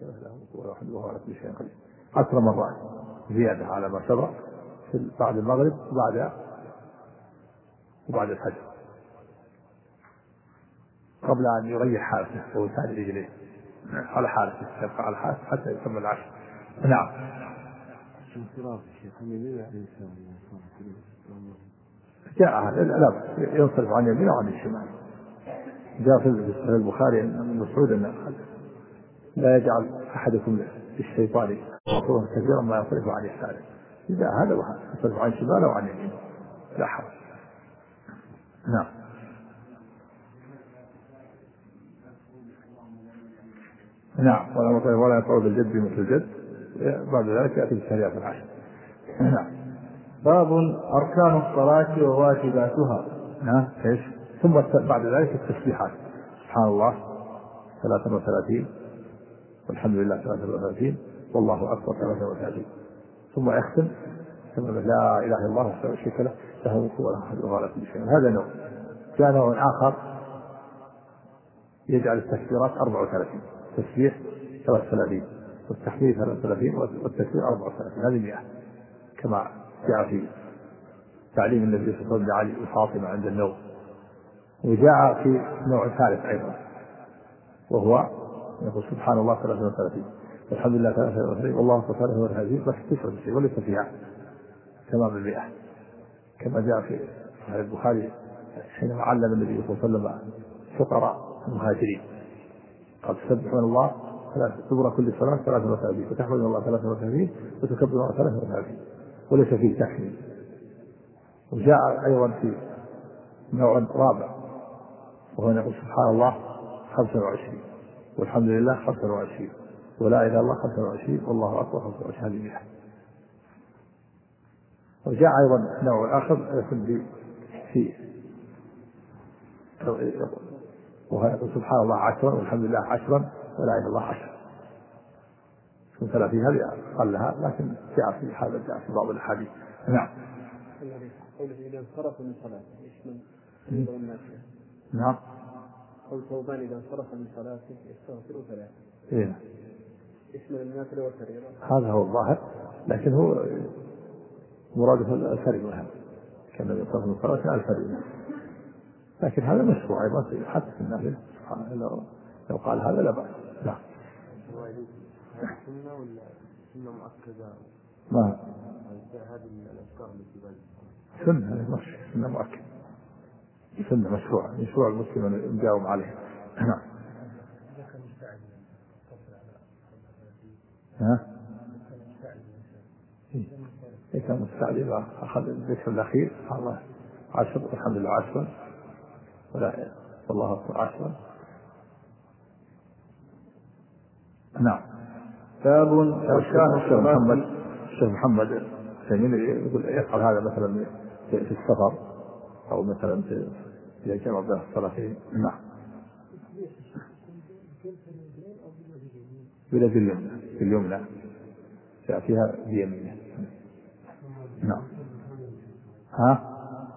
له وهو على كل شيء قدير 10 مرات زيادة على ما سبق بعد المغرب وبعد الفجر قبل أن يريح حالته ويساعد رجليه على حالته يبقى على حالته حتى يكمل العشر. نعم. جاء هذا لا ينصرف عن يمين وعن الشمال. جاء في البخاري من مسعود أن لا يجعل أحدكم للشيطان عطوه كثيرا ما يصرف عن يساره. إذا هذا يصرف عن شماله وعن يمينه لا حرج. نعم. نعم ولا يطول بالجد مثل الجد. بعد ذلك يأتي بالشريعة العشر. نعم. باب أركان الصلاة وواجباتها. نعم ايش؟ ثم بعد ذلك التسبيحات سبحان الله 33 والحمد لله 33 والله أكبر 33 ثم يختم لا إله إلا الله وحده لا شريك له له الملك وله الحمد وهو على كل شيء. هذا نوع. جاء نوع آخر يجعل التكبيرات 34 تسبيح 33 والتحميد 33 والتكبير 34 هذه 100 كما جاء في تعليم النبي صلى الله عليه وسلم لعلي وفاطمة عند النوم. وجاء في نوع ثالث أيضا وهو يقول سبحان الله 33 والحمد لله 33 والله أكبر 33 بس 99 وليس فيها تمام 100 كما جاء في صحيح البخاري حينما علم النبي صلى الله عليه وسلم فقراء المهاجرين قد تسبحون الله دبر كل صلاة 33 وتحمدون الله 33 وتكبرون الله 33 وليس فيه تحميد. وجاء أيضا في نوع رابع وهو يقول سبحان الله 25 والحمد لله 25 ولا إله إلا الله 25 والله أكبر 25 هذه 100. وجاء أيضا نوع آخر في وهو يقول سبحان الله 10 والحمد لله 10 ولا إله إلا الله 10 من 30 هذه أقلها لكن جاء في هذا جاء في بعض الأحاديث. نعم. قوله إذا انصرف من صلاته يشمل الناس. نعم. قول ثوبان إذا انصرف من صلاته يستغفر 3. إيه. يشمل النافلة والفريضة. هذا هو الظاهر لكن هو مراده الفريضة كما يصرف من صلاته الفريضة لكن هذا مشروع أيضا حتى في النافلة لو قال هذا لا بأس. لا. سنة ولا سنة مؤكدة؟ ما هذه الأذكار التي بعد سنة مؤكدة سنة مشروع المسلم أن يداوم عليها. نعم. إذا كان مستعجل أخذ الذكر الأخير الله 10 والحمد لله 10 ولا والله أكبر 10. نعم. باب الشيخ محمد يقول يفعل هذا مثلا في السفر أو مثلا في جمع بين الصلاتين. نعم. بلا باليمنى فيها بيمينه. نعم. ها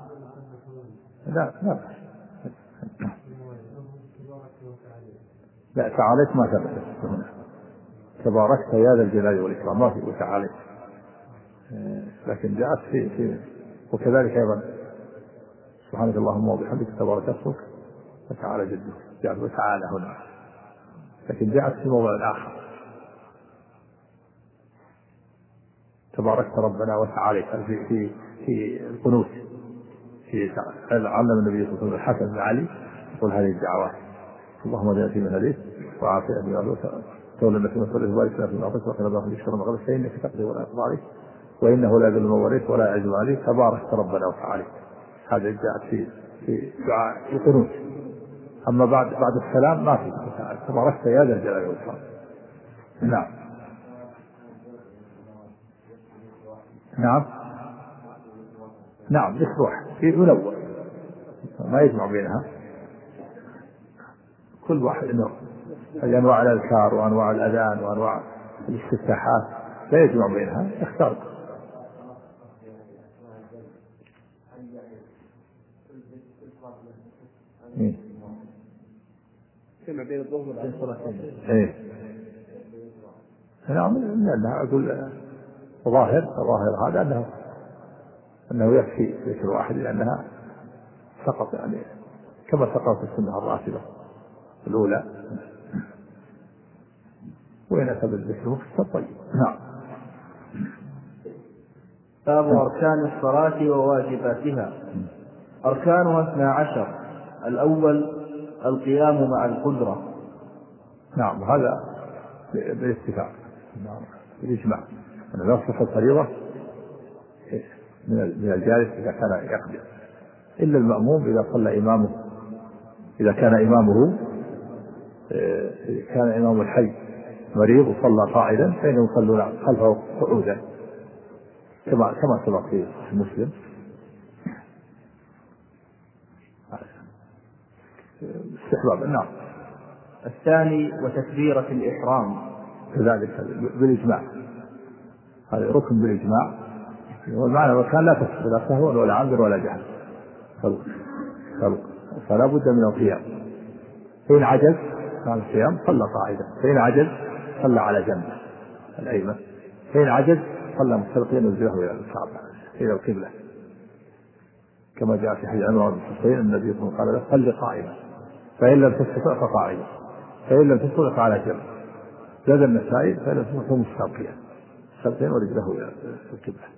لا تعاليت ما ثبتت هنا تباركت يا ذا الجلال والإكرام ما في وتعاليت لكن جاءت في وكذلك أيضا سبحانك اللهم وبحمدك تبارك اسمك وتعالى جدك جاءت وتعالى هنا لكن جاءت في موضع آخر تباركت ربنا وتعالى في القنوت في علم النبي صلى الله عليه وسلم الحسن بن علي يقول هذه الدعوات اللهم اهدنا فيمن هديت وعافنا فيمن عافيت تولنا فيمن توليت وبارك لنا فيما اعطيت وقنا عذاب النار ما قبل فانك تقضي ولا يقضى عليك وانه لا يذل من وليت ولا يعز عليك تباركت ربنا وتعالى. هذا جاءت في دعاء القنوت. اما بعد السلام ما في تباركت يا ذا الجلال والاكرام. نعم مشروع في منور ما يجمع بينها كل واحد انه انواع الاذكار وانواع الاذان وانواع الاستفتاحات لا يجمع بينها يختار. جمع بين الظهر وبين الصلاتين. نعم، لأنها أقول ظاهر هذا أنه يكفي ذكر واحد، لأنها سقط يعني كما سقط السنة الراتبة الأولى، وإن أتى بالذكر مختصر طيب. نعم. باب أركان الصلاة وواجباتها. أركانها 12. الأول القيام مع القدرة. نعم، هذا بالاتفاق بالإجماع أن لا تصح الفريضة من الجالس إذا كان يقدر، إلا المأموم إذا صلى إمامه، إذا كان إمامه الحي مريض وصلى قاعدا فإنهم يصلون خلفه قعودا كما سبق في مسلم. استحباب. نعم. الثاني وتكبيرة الإحرام كذلك بالإجماع، هذا ركن بالإجماع، والمعنى وكان لا تكفي لا سهو ولا عمد ولا جهل، فلا بد من القيام. فإن عجز عن القيام صلى قاعدا، فإن عجز صلى على جنبه الأيمن، فإن عجز صلى مستلقيا وجهه إلى الكعبة إلى القبلة، كما جاء في حديث عمران بن حسين النبي صلى الله عليه وسلم قال له صل قائما فإن لم تستطع فقاعدا فإن لم تستطع فعلى جنب. زاد النسائي فإن لم تستطع مستلقيا ورجله إلى القبلة.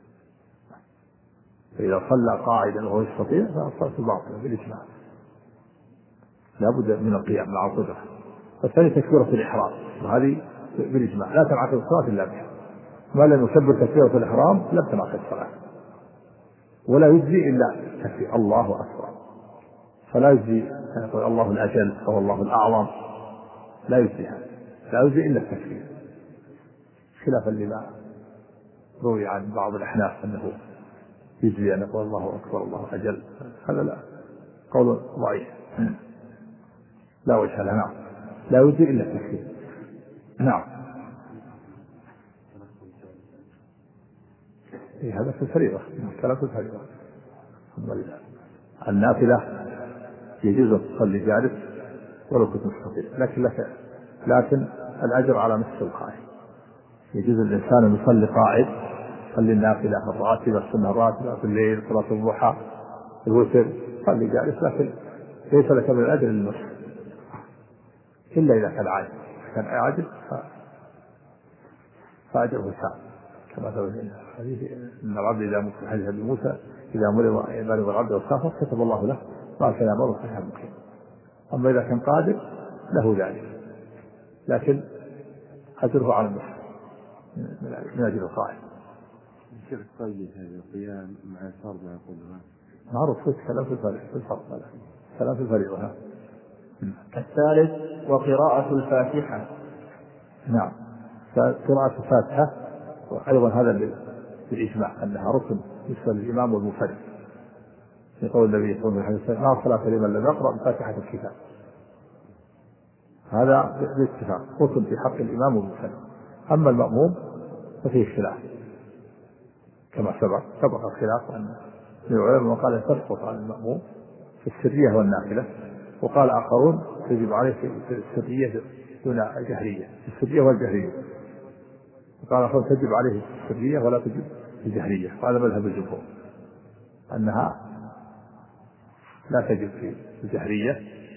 فإذا صلى قاعدا وهو يستطيع فالصلاة باطلة بالإجماع، لا بد من القيام مع القدرة. الثاني تكبيرة الإحرام، وهذه بالإجماع لا تنعقد الصلاة إلا بها، ما لم يكبر تكبيرة الإحرام لم تنعقد الصلاة، ولا يجزي إلا تكبير الله أكبر، فلا يجزي أن يقول الله الأجل أو الله الأعظم، لا يجزي هذا، لا يجزي إلا التكبير، خلافا لما روي عن بعض الأحناف أنه يجزي أن يقول الله أكبر الله أجل، هذا لا، قول ضعيف لا وجه له. نعم، لا يجزي إلا التكبير. نعم. هذا في الفريضة، كلام في الفريضة. النافلة يجوز أن تصلي جالس ولو كنت مستطيع، لكن الأجر على نصف القائم. يجوز الإنسان أن يصلي قاعد، يصلي النافلة الراتبة السنة الراتبة في الليل، صلاة الضحى، الوتر، صلي جالس، لكن ليس لك من الأجر النصف إلا إذا كان عاجز. كان عاجز فأجره سام، كما ثبت في الحديث ان العبد اذا مت حديث ابي موسى اذا مرض العبد وسافر كتب الله له ما كان يمر صحيح مقيم. اما اذا كان قادر له ذلك، لكن اجره على النصف من اجل القائم. الشيخ الطيب هذا القيام مع الفرض مع القدرة معروف في كلام في الفرض، كلام في الفريضة. الثالث وقراءة الفاتحة. نعم، قراءة الفاتحة وأيضا هذا بالإجماع أنها ركن بالنسبة للإمام والمنفرد، يقول النبي صلى الله عليه وسلم لا صلاة لمن لم يقرأ بفاتحة الكتاب، هذا بالاتفاق ركن في حق الإمام والمنفرد. أما المأموم ففيه خلاف كما سبق الخلاف أن العلماء قال تسقط عن المأموم في السرية والنافلة، وقال آخرون تجب عليه في السرية دون الجهرية، في السرية والجهرية، وقال آخرون تجب عليه في السرية ولا تجب في الجهرية، وهذا مذهب الجمهور أنها لا تجب في الجهرية،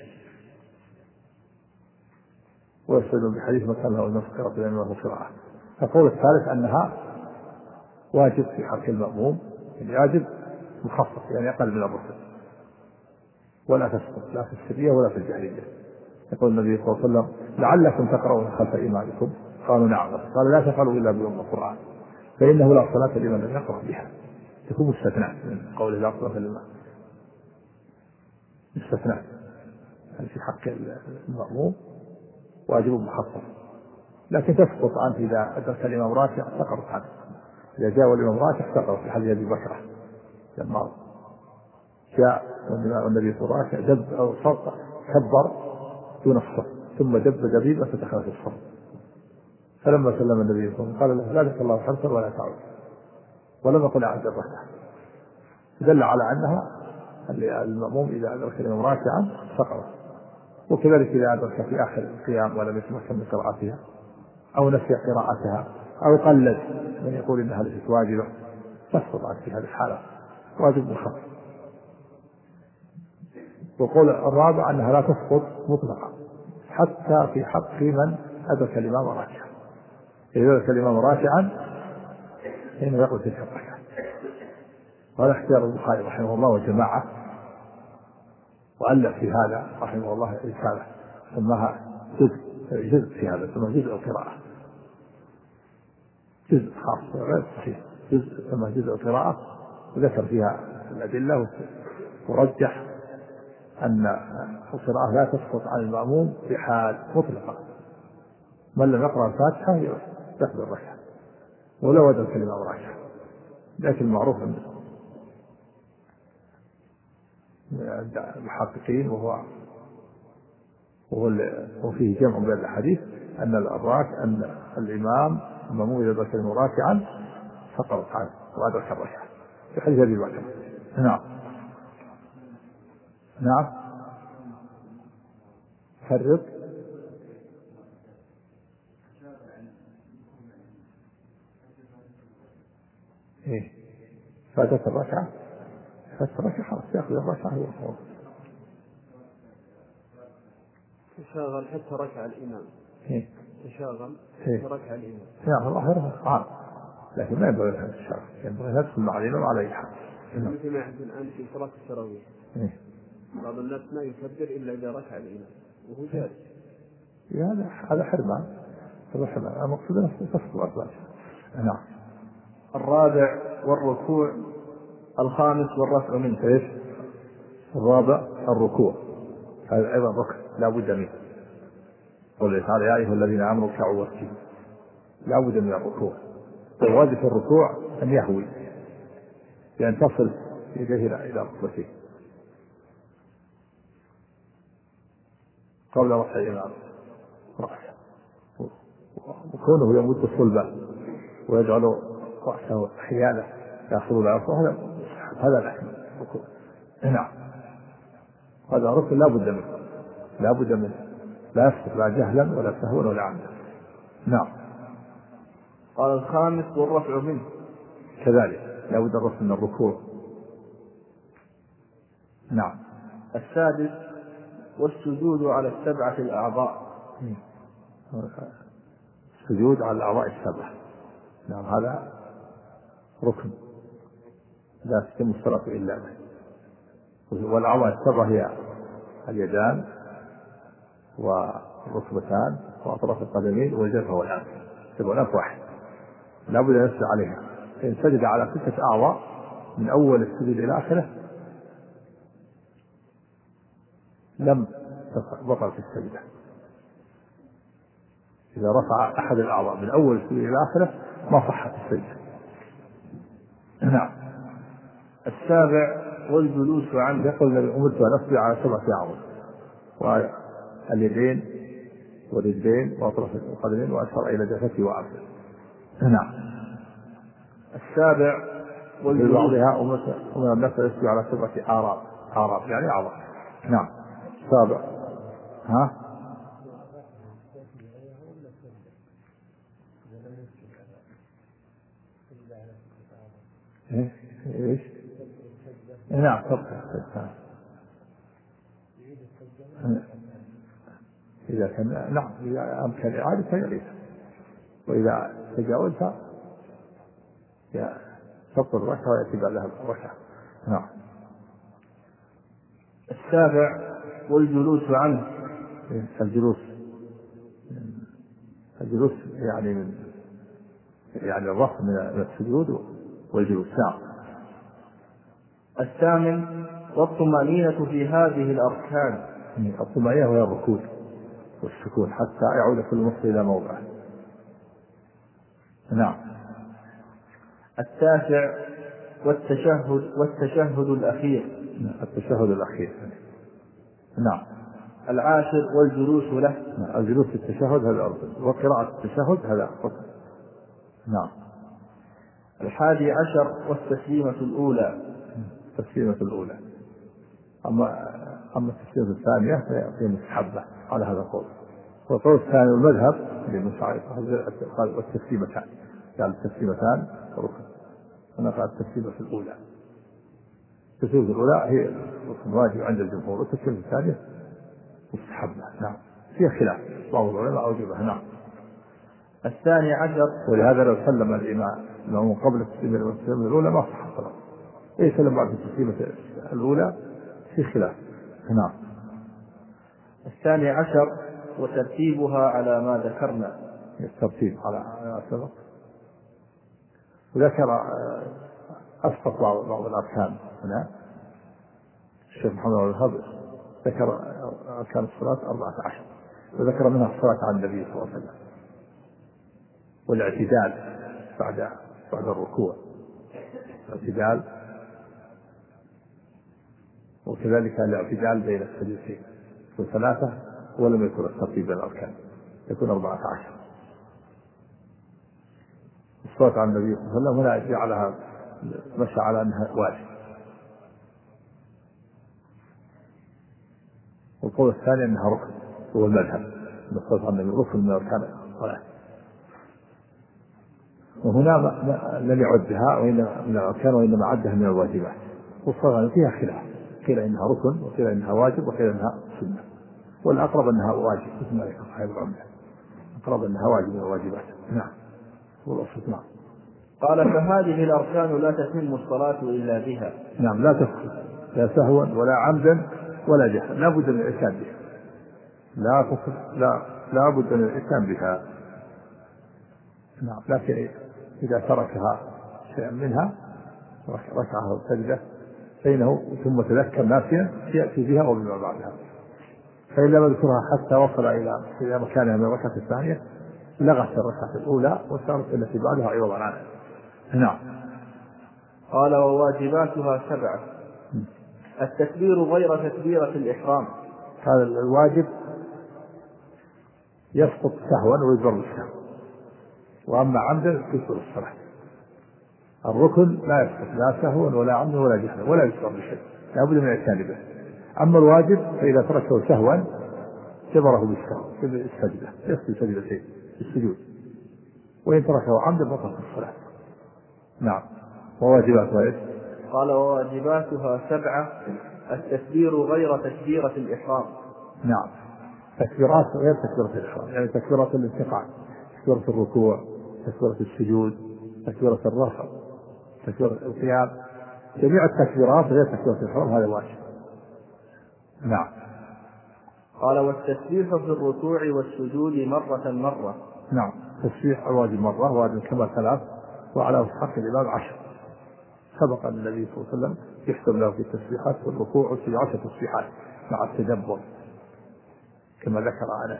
ويستدل بحديث من كان له النص قراءة الإمام وله قراءة. القول الثالث أنها واجب في حق المأموم، الواجب مخفف يعني أقل من الركن، ولا تسقط لا في السرية ولا في الجهرية. يقول النبي صلى الله عليه وسلم لعلكم تقرؤون خلف إمامكم، قالوا نعم، قال لا تفعلوا إلا بأم القرآن فإنه لا صلاة لمن لم يقرأ بها، تكون مستثناء من قول لا صلاة للإمام، مستثناء يعني في حق المأموم واجب مخفف، لكن تسقط عنه إذا أدرك الإمام راكع سقطت عنه، إذا جاء الإمام راكع سقط في حديث أبي بكر لما جاء والنبي صلى الله عليه وسلم دب أو صرت كبر دون الصف ثم دب دبيبة فدخل في الصف، فلما سلم النبي صلى الله عليه وسلم قال له لا ذكر الله حرصا ولا تعود، ولم يقل أعد الركعة، دل على أنها المأموم إذا أدرك الإمام راكعا سقط، وكذلك إذا أدرك في آخر القيام ولم يتمكن من قراءتها أو نسي قراءتها أو قلد من يقول إنها ليست واجبة تسقط عنه في هذه الحالة واجب مخفف. وقول الرابع أنها لا تسقط مطلقا حتى في حق من أدرك الإمام راكعا. إذا أدرك الإمام راكعا حين يقول تلك الركعة. وهذا اختيار البخاري رحمه الله وجماعة، وألف في هذا رحمه الله رسالة سماها جزء في هذا سماه جزء القراءة، جزء خاص غير صحيح، جزء سماه جزء القراءة، وذكر فيها الأدلة ورجح أن القراءة لا تسقط عن المأموم بحال مطلقة. من لم يقرأ الفاتحة يقبل الركعة ولو أدرك الإمام راكعا. لكن المعروف عند المحققين وفيه جمع بين الحديث أن أن الإمام المأموم إذا أدرك الإمام راكعا سقط عنه وأدرك الركعة في حديث أبي بكر. نعم نعم فرق إيه فاتت الركعة خلاص يأخذ الركعة هو تشاغل حتى ركع الإمام. إيه تشاغل إيه حتى ركع الإمام. يا الله يرفع عام، لكن ما ينبغي هذا الشرع، ينبغي ندخل مع الإمام على أي حال. مثل ما يحدث الآن في صلاة التراويح إيه بعض الناس ما يكبر إلا إذا ركع الإمام وهو جالس. هذا حرمان، هذا حرمان. المقصود أنه تسقط الأربعة. نعم. الرابع والركوع. الخامس والرفع منه. إيش؟ الرابع الركوع، هذا أيضا ركن لا بد منه. قل تعالى يا أيها الذين آمنوا اركعوا واسجدوا، لا بد من الركوع. والواجب في الركوع أن يهوي بأن تصل يديه إلى ركبتيه قبل رفع الإمام رأسه، وكونه يمد صلبه ويجعل رأسه حياله يأخذ العصا هذا الأحمد. نعم هذا ركن لا بد منه لا يسقط لا جهلا ولا سهوا ولا عمدا. نعم. قال الخامس والرفع منه كذلك لا بد الرفع من الركوع. نعم. السادس والسجود على السبعة الأعضاء. السجود على الأعضاء السبعة. نعم هذا ركن لا تتم الصلاة إلا به. والأعضاء السبعة هي اليدان والركبتان وأطراف القدمين والجبهة والأنف. الأنف واحد لا بد أن يسجد عليها. إن سجد على 6 أعضاء من أول السجود إلى آخره لم بطل في السجدة. إذا رفع أحد الأعضاء من أول السجود إلى آخره ما صحت السجدة. نعم. السابع والجلوس عنه. يقول النبي أمرت أن أصبر على 7 أعضاء، واليدين والرجلين وأطراف القدمين وأشار إلى جفتي وأرجل. نعم. السابع والجلوس بعضها أمر الناس يصبر على 7 أعراض يعني أعضاء. نعم. السابع ايش؟ نعم إذا كان نعم إذا أمكن إعادة يعيد، وإذا تجاوزها تبطل الركعة ويأتي بعدها الركعة. نعم. السابع والجلوس عنه. الجلوس يعني الرفع من السجود والجلوس. نعم. الثامن والطمأنينة في هذه الأركان. الطمأنينة وهي الركوع والسكون حتى يعود كل مصر إلى موضعه. نعم. التاسع والتشهد الأخير. نعم. العاشر والجلوس له. الجلوس في التشهد هذا أرض، وقراءة التشهد هذا ركن. نعم. 11 والتسليمة الأولى. أما التسليمة الثانية فهي مستحبة على هذا القول. والقول الثاني المذهب والتسليمتان، قال التسليمتان ركن، أنا قال التسليمة في الأولى. التسليمة الأولى هي ركن واجب عند الجمهور، والتسليمة الثانية مستحبة. نعم، فيها خلاف، بعض العلماء أوجبها. نعم. الثاني عشر، ولهذا لو سلم الإمام قبل التسليمة الأولى ما صح الصلاة، إيه سلم بعد التسليمة الأولى في خلاف. نعم. الثاني عشر وترتيبها على ما ذكرنا. الترتيب على سبق. وذكر أسقط بعض الأركان هنا. الشيخ محمد بن الوهاب ذكر أركان الصلاة 14، وذكر منها الصلاة على النبي صلى الله عليه وسلم، والاعتدال بعد الركوع، الاعتدال، وكذلك الاعتدال بين السجدتين، يكون 3 ولم يكن الترتيب بين الأركان، يكون 14. الصلاة على النبي صلى الله عليه وسلم هنا جعلها مشى على أنها واجب. والقول الثاني أنها ركن، هو المذهب أن الصلاة على النبي ركن من أركان الصلاة، وهنا لم يعد بها من الأركان، وإنما عدها من الواجبات. والصلاة فيها خلاف، قيل إنها ركن، وقيل إنها واجب، وقيل إنها سنة، والأقرب أنها واجب، مثل ما ذكر صاحب العمدة، أقرب أنها واجب من الواجبات. نعم. والأصل. نعم. قال فهذه الأركان لا تتم الصلاة إلا بها. نعم، لا تسقط، لا سهوا ولا عمدا ولا جهلا، لا بد من الإتيان بها، لا بد من الإتيان بها. نعم. لكن إذا تركها شيئا منها ركعها سجدة بينه ثم تذكر ناسيا يأتي بها وبما بعدها، فإن لم يذكرها حتى وصل إلى مكانها من الركعة الثانية لغت الركعة الأولى وصارت التي بعدها عوضا عنها. نعم. قال وواجباتها 7. التكبير غير تكبيرة الإحرام. هذا الواجب يسقط سهوا ويجبر بالسهو، وأما عمدا تسقط الصلاة. الركن لا يسقط لا سهوا ولا عمدا ولا جهلا ولا يجبر بشيء، لا بد من الإتيان به. أما الواجب فإذا تركه سهوا جبره بالسهو بالسجدة، يسجد سجدتين السجود، وإن تركه عمدا بطلت الصلاة. نعم. وواجباتها ايش؟ قال وواجباتها 7. التكبير غير تكبيرة الإحرام. نعم. تكبيرات غير تكبيرة الإحرام، يعني تكبيرات الانتقال، تكبيرة الركوع، تكبيرة السجود، تكبيرة الرفع، تكبيرة القيام، جميع التكبيرات غير تكبيرة الإحرام، هذا واجب. نعم. قال والتسبيح في الركوع والسجود مرة. نعم. تسبيح الواجب مرة، واجب كما 3، وعلى حق الإمام 10. سبق النبي صلى الله عليه وسلم يحسب له في التسبيحات في الركوع والسجود 10 تسبيحات مع التدبر كما ذكر أنس،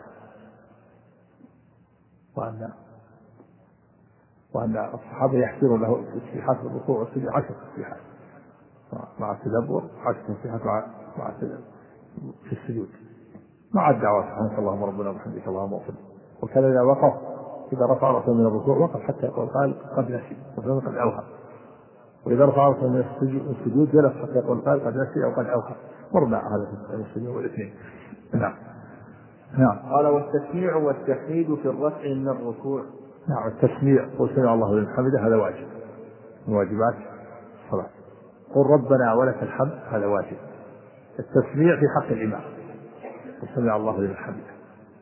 وأن الصحابة يحسبون له التسبيحات في الركوع والسجود 10 تسبيحات مع التدبر، 10 تسبيحات مع التدبر في السجود مع الدعوات، سبحانك اللهم ربنا وبحمدك اللهم اغفر. وكان إذا وقف، إذا رفع رأسه من الركوع وقف حتى يقول قال قد نسي وقد أوهم، وإذا رفع رأسه من السجود جلس حتى يقول قال قد نسي أو قد أوهم، مرنا هذا في السجود والاثنين. نعم. نعم. قال والتسميع والتحميد في الرفع من الركوع. نعم. التسميع وسمع الله لمن حمده هذا واجب من واجبات الصلاة. قل ربنا ولك الحمد هذا واجب. التسميع في حق الإمام وسمع الله لمن حمده،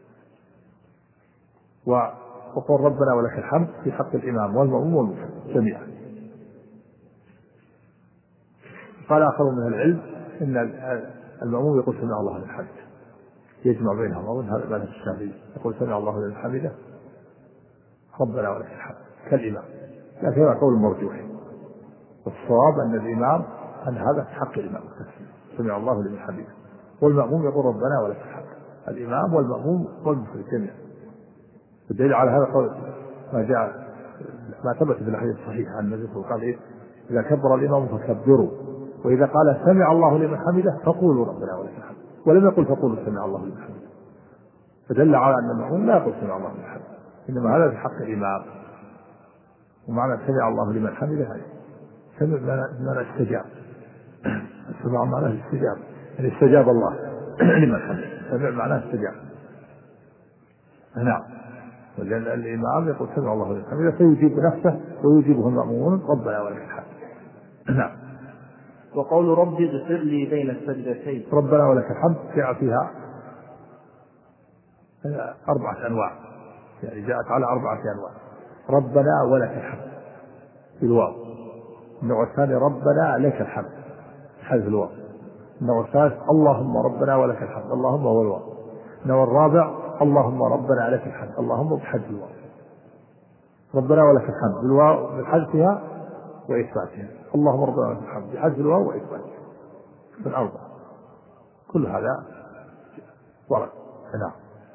وقل ربنا ولك الحمد في حق الإمام والمأموم والمنفرد جميعا. قال آخر من العلم إن المأموم يقول سمع الله لمن حمده، يجمع بينهم، ومن هذا مذهب الشافعي يقول سمع الله لمن حمده ربنا ولك الحمد كالإمام، لكن هذا قول مرجوح، والصواب أن الإمام أن هذا في حق الإمام سمع الله لمن حمده، والمأموم يقول ربنا ولك الحمد، الإمام والمأموم والمنفرد جميعا. الدليل على هذا قول ما ثبت في الحديث الصحيح عن النبي صلى الله عليه وسلم قال إيه؟ إذا كبر الإمام فكبروا، وإذا قال سمع الله لمن حمده فقولوا ربنا ولك الحمد، ولم يقل فقولوا سمع الله لمن حمده، فدل على أن المأموم لا يقول سمع الله لمن حمده، إنما هذا في حق الإمام. ومعنى سمع الله لمن حمده هذا سمع بمعنى استجاب، سمع معناه الاستجاب، يعني استجاب الله لمن حمده، سمع معناه استجاب. نعم. لأن الإمام يقول سمع الله لمن حمده فيجيب نفسه ويجيبه المأمومون ربنا ولك الحمد. نعم. وقول ربي اغفر لي بين السجدتين ربنا ولك الحمد جاء فيها 4 أنواع، يعني جاءت على 4 أنواع. ربنا ولك الحمد بالواو. النوع الثاني ربنا لك الحمد حذف الواو. النوع الثالث اللهم ربنا ولك الحمد اللهم هو الواو. النوع الرابع اللهم ربنا لك الحمد اللهم بحذف الواو. ربنا ولك الحمد بالواو بحذفها وإثباتها، اللهم ربنا ولك الحمد بحذف الواو وإثباتها من 4. كل هذا ورد. نعم.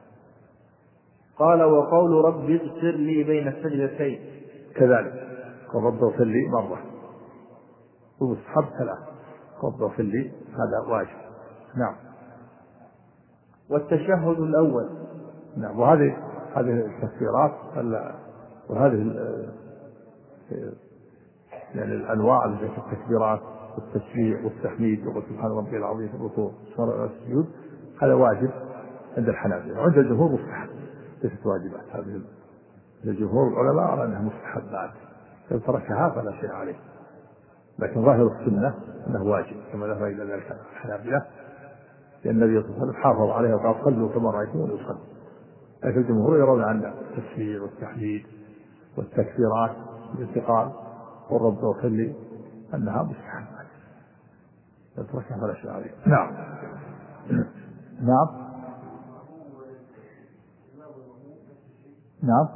قال وقول ربي اغفر لي بين السجدتين كذلك قل رب اغفر لي مرة ومستحب 3 رب اغفر لي هذا واجب. نعم. والتشهد الأول. نعم. وهذه التكبيرات وهذه يعني الأنواع التي في التكبيرات والتسبيح والتحميد وقل سبحان ربي العظيم في الركوع والسجود هذا واجب عند الحنابلة، وعند الجمهور مستحب ليست واجبات. هذه الجمهور العلماء على أنها مستحبات، لو تركها فلا شيء عليه، لكن ظاهر السنة أنه واجب كما ذهب إلى ذلك الحنابلة، لأن النبي صلى الله عليه وسلم حافظ عليها وقال صلوا كما رأيتموني أصلي. لكن الجمهور يرون أن التسبيح والتحميد والتكبيرات الانتقال والرب اغفر لي أنها مستحبات، لو تركها فلا شيء عليه. نعم. نعم. نعم.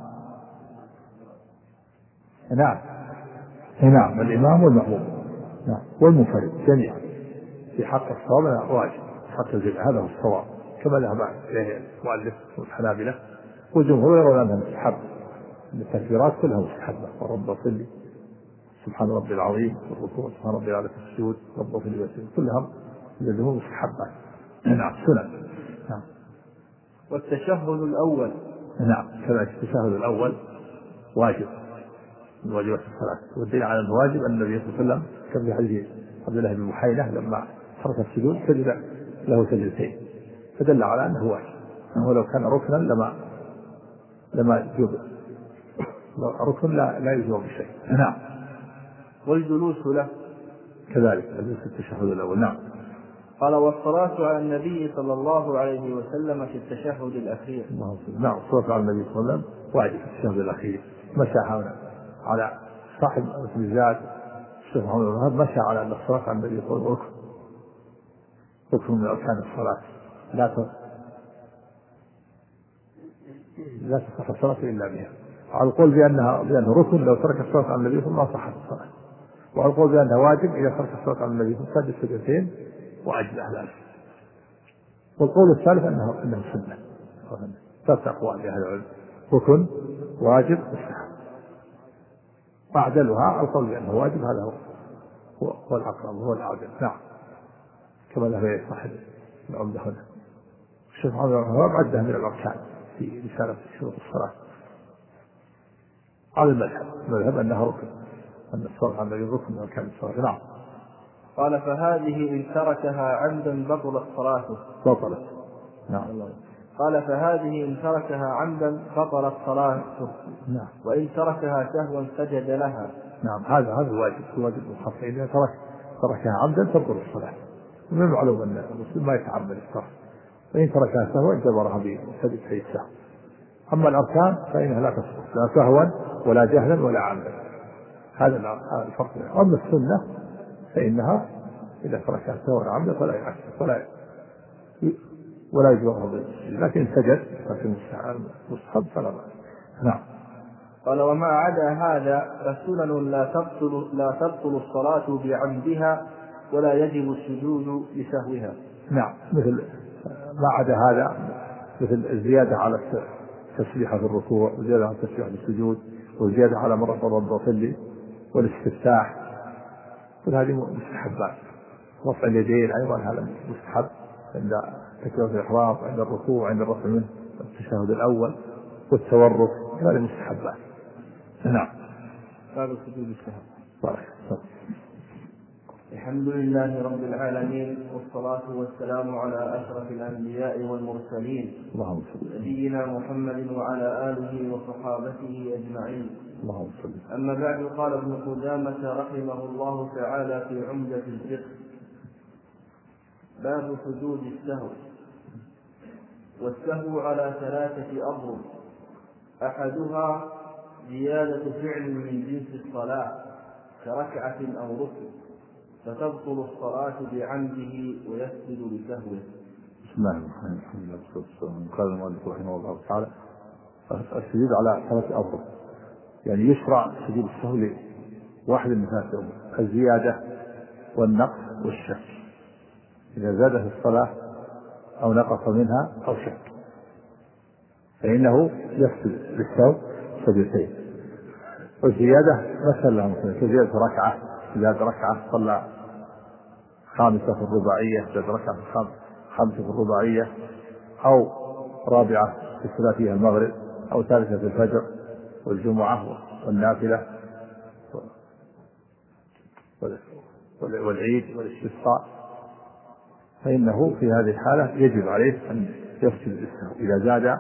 نعم. نعم. الإمام والمأموم نعم والمنفرد جميعا في حق الصواب واجب، حق الجميع هذا هو الصواب كما ذهب إليه المؤلف والحنابلة، والجمهور يرون أنها مستحب. التكبيرات كلها مستحبة، والرب اغفر لي سبحان ربي العظيم والركوع سبحان ربي العظيم في السجود رب اغفر لي كلها الجمهور مستحبات. نعم. سنن. نعم. والتشهد الأول. نعم. كذلك التشهد الأول واجب من واجبات الصلاة، والدليل على الواجب أن النبي صلى الله عليه وسلم كان في حديث عبد الله بن بحينة لما ترك السجود سجد له سجدتين، فدل على أنه واجب، أنه لو كان ركنا لما يجوز ركن لا يجوز بشيء. نعم. والجلوس له كذلك الجلوس التشهد الأول. نعم. قال والصلاة على النبي صلى الله عليه وسلم في التشهد الأخير. نعم. الصلاة على النبي صلى الله عليه وسلم واجب في التشهد الأخير. مشى على صاحب الزاد الشيخ محمد بن وهب مشى على أن الصلاة على النبي صلى الله عليه وسلم ركن من أركان الصلاة، لا تصح الصلاة إلا بها. على القول بأنه ركن لو ترك الصلاة على النبي صلى الله عليه وسلم ما صحت الصلاة، وعلى القول بأنه واجب إذا ترك الصلاة على النبي صلى الله عليه وسلم سجد سجدتين وأجزأ ذلك. والقول الثالث أنه سنة. 3 أقوال لأهل العلم: ركن، واجب، مستحب. أعدلها القول بأنه واجب، هذا هو الأقرب وهو الأعدل. نعم. كما ذهب صاحب العمدة هنا الشيخ محمد بن وهب عدها من الأركان في رسالة شروط الصلاة على المذهب أنها ركن، أن الصلاة على النبي ركن من أركان الصلاة. نعم. قال فهذه إن تركها عمدا بطلت صلاته. بطلت. نعم. قال فهذه إن تركها عمدا بطلت صلاته. نعم. وإن تركها سهوا سجد لها. نعم. هذا الواجب الخاص. إذا تركها عمدا تبطل الصلاة، ومن المعلوم أن المسلم ما يتعمد الصلاة، وإن تركها سهوا جبرها بسجد في السهو. أما الأركان فإنها لا تسقط لا سهوا ولا جهلا ولا عمدا، هذا الفرق. أما السنة فإنها إذا تركها سهوا ولا عمدا فلا يعكس ولا يجبرها بالسجود، لكن سجد لكن مستحب فلا بأس. نعم. قال وما عدا هذا فسنن لا تبطل الصلاة بعمدها ولا يجب السجود لسهوها. نعم. مثل ما عدا هذا، مثل الزيادة على التسبيح في الركوع، والزيادة على التسبيح في السجود، والزيادة على مرة رب اغفر لي، والاستفتاح، كل هذه مستحبات. رفع اليدين أيضا هذا مستحب عند تكبيرة الإحرام، عند الركوع، عند الرفع منه التشهد الأول، والتورك، هذه مستحبات. نعم. باب سجود السهو. الحمد لله رب العالمين، والصلاة والسلام على أشرف الأنبياء والمرسلين نبينا محمد وعلى آله وصحابته أجمعين. أما بعد، قال ابن قدامة رحمه الله تعالى في عمدة الفقه: باب سجود السهو. والسهو على 3 أضرب: أحدها زيادة فعل من جنس الصلاة كركعة أو ركن، فتبطل الصلاة بعمده ويسجد لسهوه. بسم الله الرحمن الرحيم. قال المؤلف رحمه الله تعالى: السجود على 3 أضرب، يعني يشرع سجود السهو لواحد من 3 أمور: الزيادة والنقص والشك. إذا زاد في الصلاة أو نقص منها أو شك فإنه يسجد للسهو سجدتين. والزيادة مثلا كزيادة ركعة، زاد ركعة صلى 5 في الرباعية، زاد ركعة 5 في الرباعية، أو 4 في الصلاة فيها المغرب، أو 3 في الفجر والجمعة والنافلة والعيد والاستسقاء، فإنه في هذه الحالة يجب عليه أن يسجد للسهو إذا زاد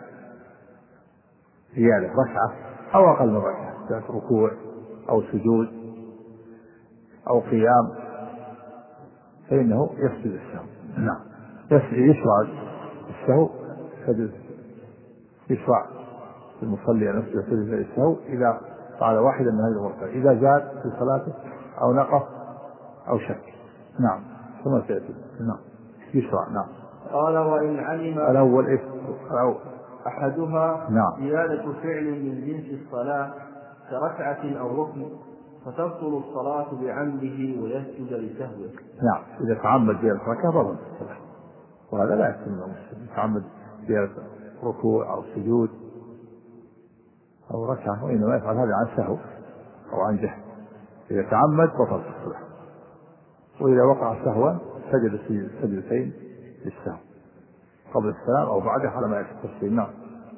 زيادة ركعة أو أقل من ركعة، زاد ركوع أو سجود أو قيام، فإنه يسجد للسهو. نعم، يشرع السهو سجد، يشرع المصلي أن يسجد للسهو إذا فعل واحدا من هذه الأمور: إذا زاد في صلاته أو نقص أو شك. نعم، ثم سيأتي. نعم، يشرع. نعم. قال: وإن علم الأول أحدها نعم. زيادة فعل من جنس الصلاة كركعة أو ركن، فتبطل الصلاة بعمده ويسجد لسهوه. نعم، إذا تعمد زيادة ركعة بطلت الصلاة، وهذا لا يحسن المسلم يتعمد زيادة ركوع أو سجود أو ركعة، وإنما يفعل هذا عن سهو أو عن جهل. إذا تعمد بطلت الصلاة، وإذا وقع سهوا سجد سجدتين للسهو قبل السلام أو بعده على ما يتفصيل. نعم.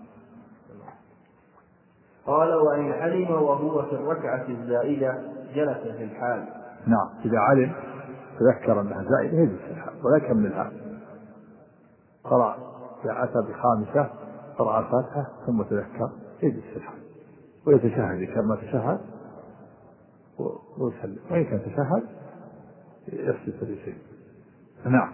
قال: وإن علم وهو في الركعة الزائدة جلس في الحال. نعم، إذا علم تذكر أنها زائدة يجلس في الحال ولا يكملها. قرأ إذا أتى ب5 قرأ الفاتحة ثم تذكر يجلس في الحال ويتشهد كما تشهد ويسلم، وإن كان تشهد يسجد سجدتين. نعم.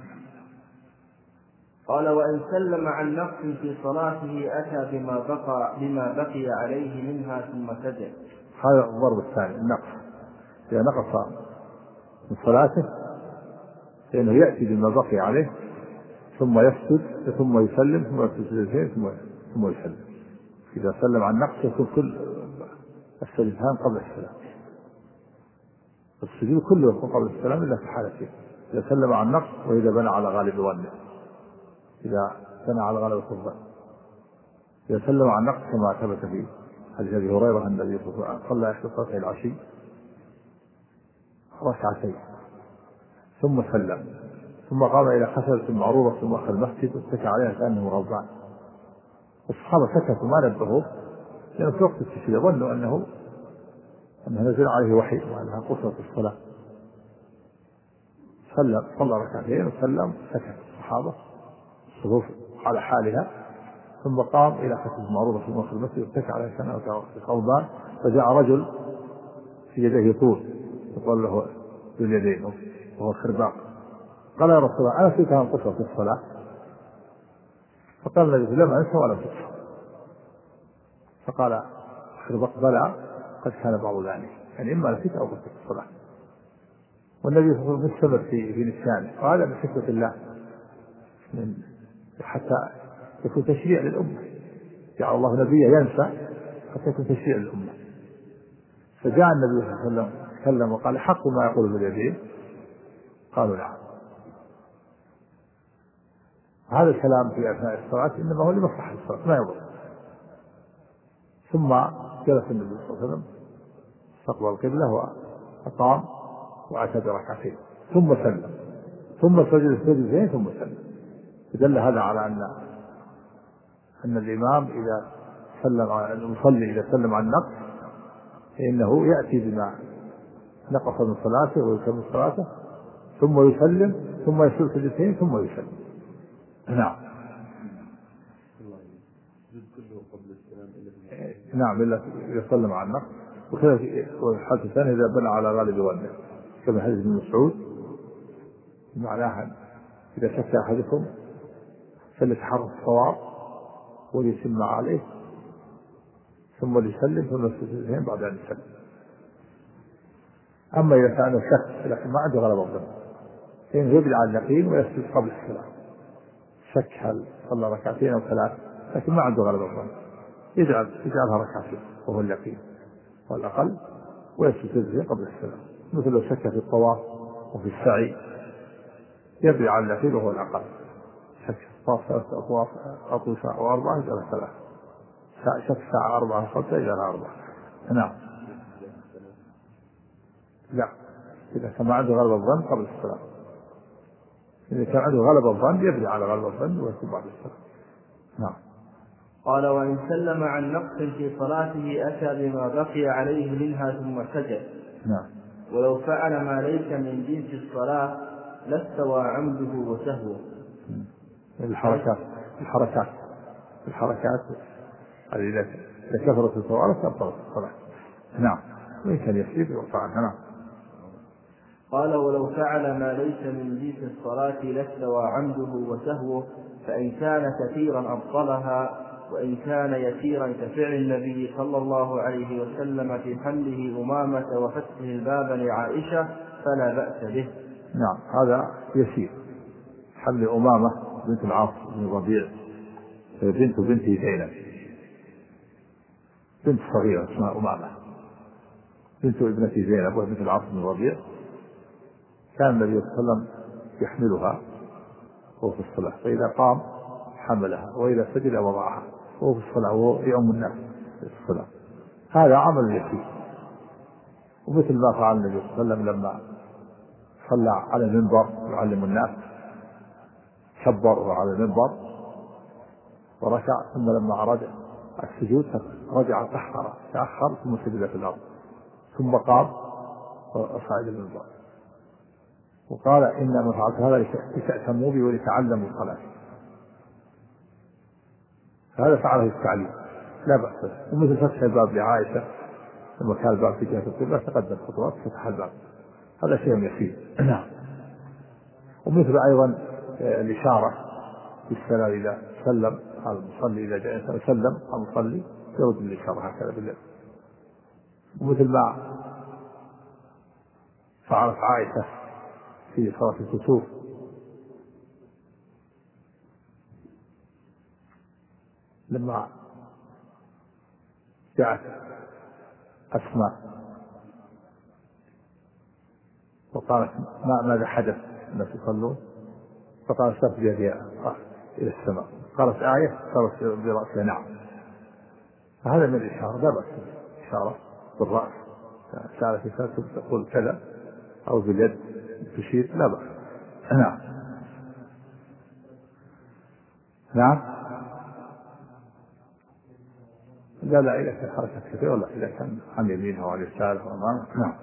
قال: وإن سلم عن نقص في صلاته أتى بما بقي عليه منها ثم سجد. هذا الضرب الثاني، النقص. إذا نقص من صلاته فإنه يأتي بما بقي عليه ثم يسجد ثم يسلم ثم يسجد سجدتين ثم يسلم. إذا سلم عن نقص يكون كل السجدتان قبل السلام، السجود كله يكون قبل السلام إلا في حالتين: إذا سلم عن نقص، وإذا بنى على غالب ظنه. إذا بنى على غالب الظن، إذا سلم عن نقص كما ثبت في حديث أبي هريرة أن النبي صلى الله عليه وسلم صلى إحدى صلاتي العشي ركعتين ثم سلم، ثم قام إلى خشبة معروضة ثم أخذ المسجد واتكى عليها كأنه غضبان. الصحابة سكتوا ما نبهوه، لأنه في وقت التشريع ظنوا أنه نزل عليه وحي وأنها قصة الصلاة. صلى ركعتين وسلم، سكت الصحابة الصفوف على حالها، ثم قام إلى خشبة معروضة ثم أخذ المسجد واتكى عليها كأنه غضبان. فجاء رجل في يديه طول يقول له ذو اليدين وهو خرباق، قال: يا رسول الله، أنا فيك أن قصر في الصلاة؟ فقال النبي: لم أنسى ولا تقصر. فقال خرباق: بلى، قد كان بعض ذلك، يعني إما نسيت أو قصر في الصلاة. والنبي صلى الله عليه وسلم مستمر في نسيانه، وهذا من حكمة الله حتى يكون تشريع للأمة. جعل الله نبيا ينسى حتى يكون تشريع للأمة. فجاء النبي صلى الله عليه وسلم تكلم وقال: حق ما يقول ذو اليدين؟ قالوا: نعم. هذا الكلام في أثناء الصلاة إنما هو لمصلحة الصلاة ما يضر. ثم جلس النبي صلى الله عليه وسلم استقبل القبلة وأقام وأتى بركعتين ثم سلم ثم سجد سجدتين ثم سلم. فدل هذا على أن الإمام إذا سلم، المصلي إذا سلم عن نقص فإنه يأتي نقص من صلاته ويكمل صلاته ثم يسلم ثم يسجد سجدتين ثم يسلم. نعم. نعم إلا يسلم على النقص. وكذا والحالة الثانية إذا بنى على غالب ظنه كما حديث ابن مسعود معناها إذا شك أحدكم فليتحرى الصواب وليسلم عليه ثم ليسلم ثم يسلم بعد أن يسلم. أما إذا كان شك لكن ما عنده غلبة الظن فإن يبدأ على اليقين ويسجد قبل السلام، شك هل صلى ركعتين أو ثلاث لكن ما عنده غلبة الظن يجعلها ركعتين وهو اليقين والأقل ويسجد قبل السلام، مثل لو شك في الطواف وفي السعي يبدأ على اليقين وهو الأقل، شك في الطواف 3 أطواف أطول ساعة و4 يجعلها 3، شك ساعة 4 5 يجعلها 4. نعم. لا إذا كان عنده غلبة الظن قبل الصلاة، إذا كان عنده غلبة الظن يبني على غلبة الظن ويكون بعد الصلاة. نعم. قال وإن سلم عن نقص في صلاته أتى بما بقي عليه منها ثم سجد. نعم. ولو فعل ما ليس من جنس الصلاة لاستوى عمده وسهوه. الحركات إذا كثرت الصلاة تبطلت الصلاة. نعم. وإن كان يسير يرفعها. نعم. قال ولو فعل ما ليس من جنس الصلاة لاستوى عمده وسهوه، فإن كان كثيرا أبطلها، وإن كان يسيرا كفعل النبي صلى الله عليه وسلم في حمله أمامة وفتحه الباب لعائشة فلا بأس به. نعم هذا يسير. حمل أمامة بنت العاص بن الربيع بنت زينب بنت صغيرة اسمها أمامة بنت ابنة زينب وبنت العاص بن الربيع، كان النبي صلى الله عليه وسلم يحملها وهو في الصلاة، فإذا قام حملها وإذا سجد وضعها وهو في الصلاة وهو يؤم الناس في الصلاة. هذا عمل يسير، ومثل ما فعل النبي صلى الله عليه وسلم لما صلى على المنبر يعلم الناس، كبر على المنبر وركع، ثم لما أراد السجود رجع تأخر ثم سجد في الأرض ثم قام وصعد المنبر وقال إنما فعلت هذا لتأتموا بي ولتعلموا الصلاة. فهذا فعله التعليم لا بأس. ومثل فتح الباب لعائشة لما كان الباب في جهة القبلة تقدم خطوات فتح الباب، هذا شيء يسير. نعم. ومثل أيضا الإشارة بالسلام إذا سلم على المصلي، إذا جاء سلم على المصلي يرد الإشارة هكذا بالله. ومثل ما فعلت عائشة في صلاة الكسوف لما جاءت أسماء وقالت ماذا حدث الناس يصلون، فقالت اشترت بيدها إلى السماء، قالت آية قالت برأسها نعم. فهذا من الإشارة لا بأس، إشارة بالرأس، سألت إنسان تقول كذا أو باليد تشير لا بأس. نعم. نعم. لا إذا كان حركة كثيرة ولا إذا كان عن يمينها وعن يسارها وأمامها. نعم.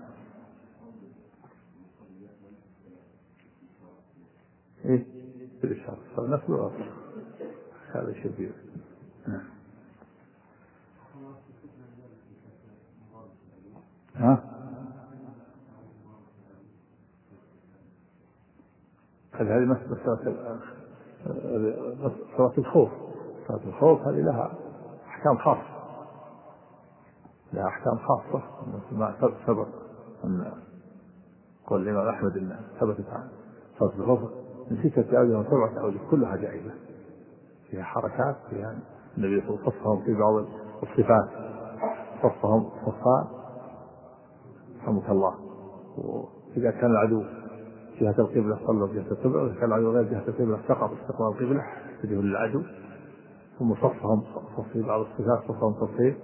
إيه بالإشارة فالنفس بالرأس هذا شيء كبير. ها هذه مسألة صلاة الخوف. صلاة الخوف هذه لها أحكام خاصة، مثل ما سبق أن قال الإمام أحمد أن ثبتت عن صلاة الخوف من 6 أوجه و 7 أوجه كلها جائزة، فيها حركات، فيها النبي صلى الله عليه وسلم صفهم في بعض الصفات، صفهم صفان رحمك الله. وإذا كان العدو جهة القبلة صلوا جهة القبلة، وإذا كان العدو غير جهة القبلة سقط استقبال القبلة اتجهوا للعدو، ثم صفهم صف بعض الصفات صفهم صفين،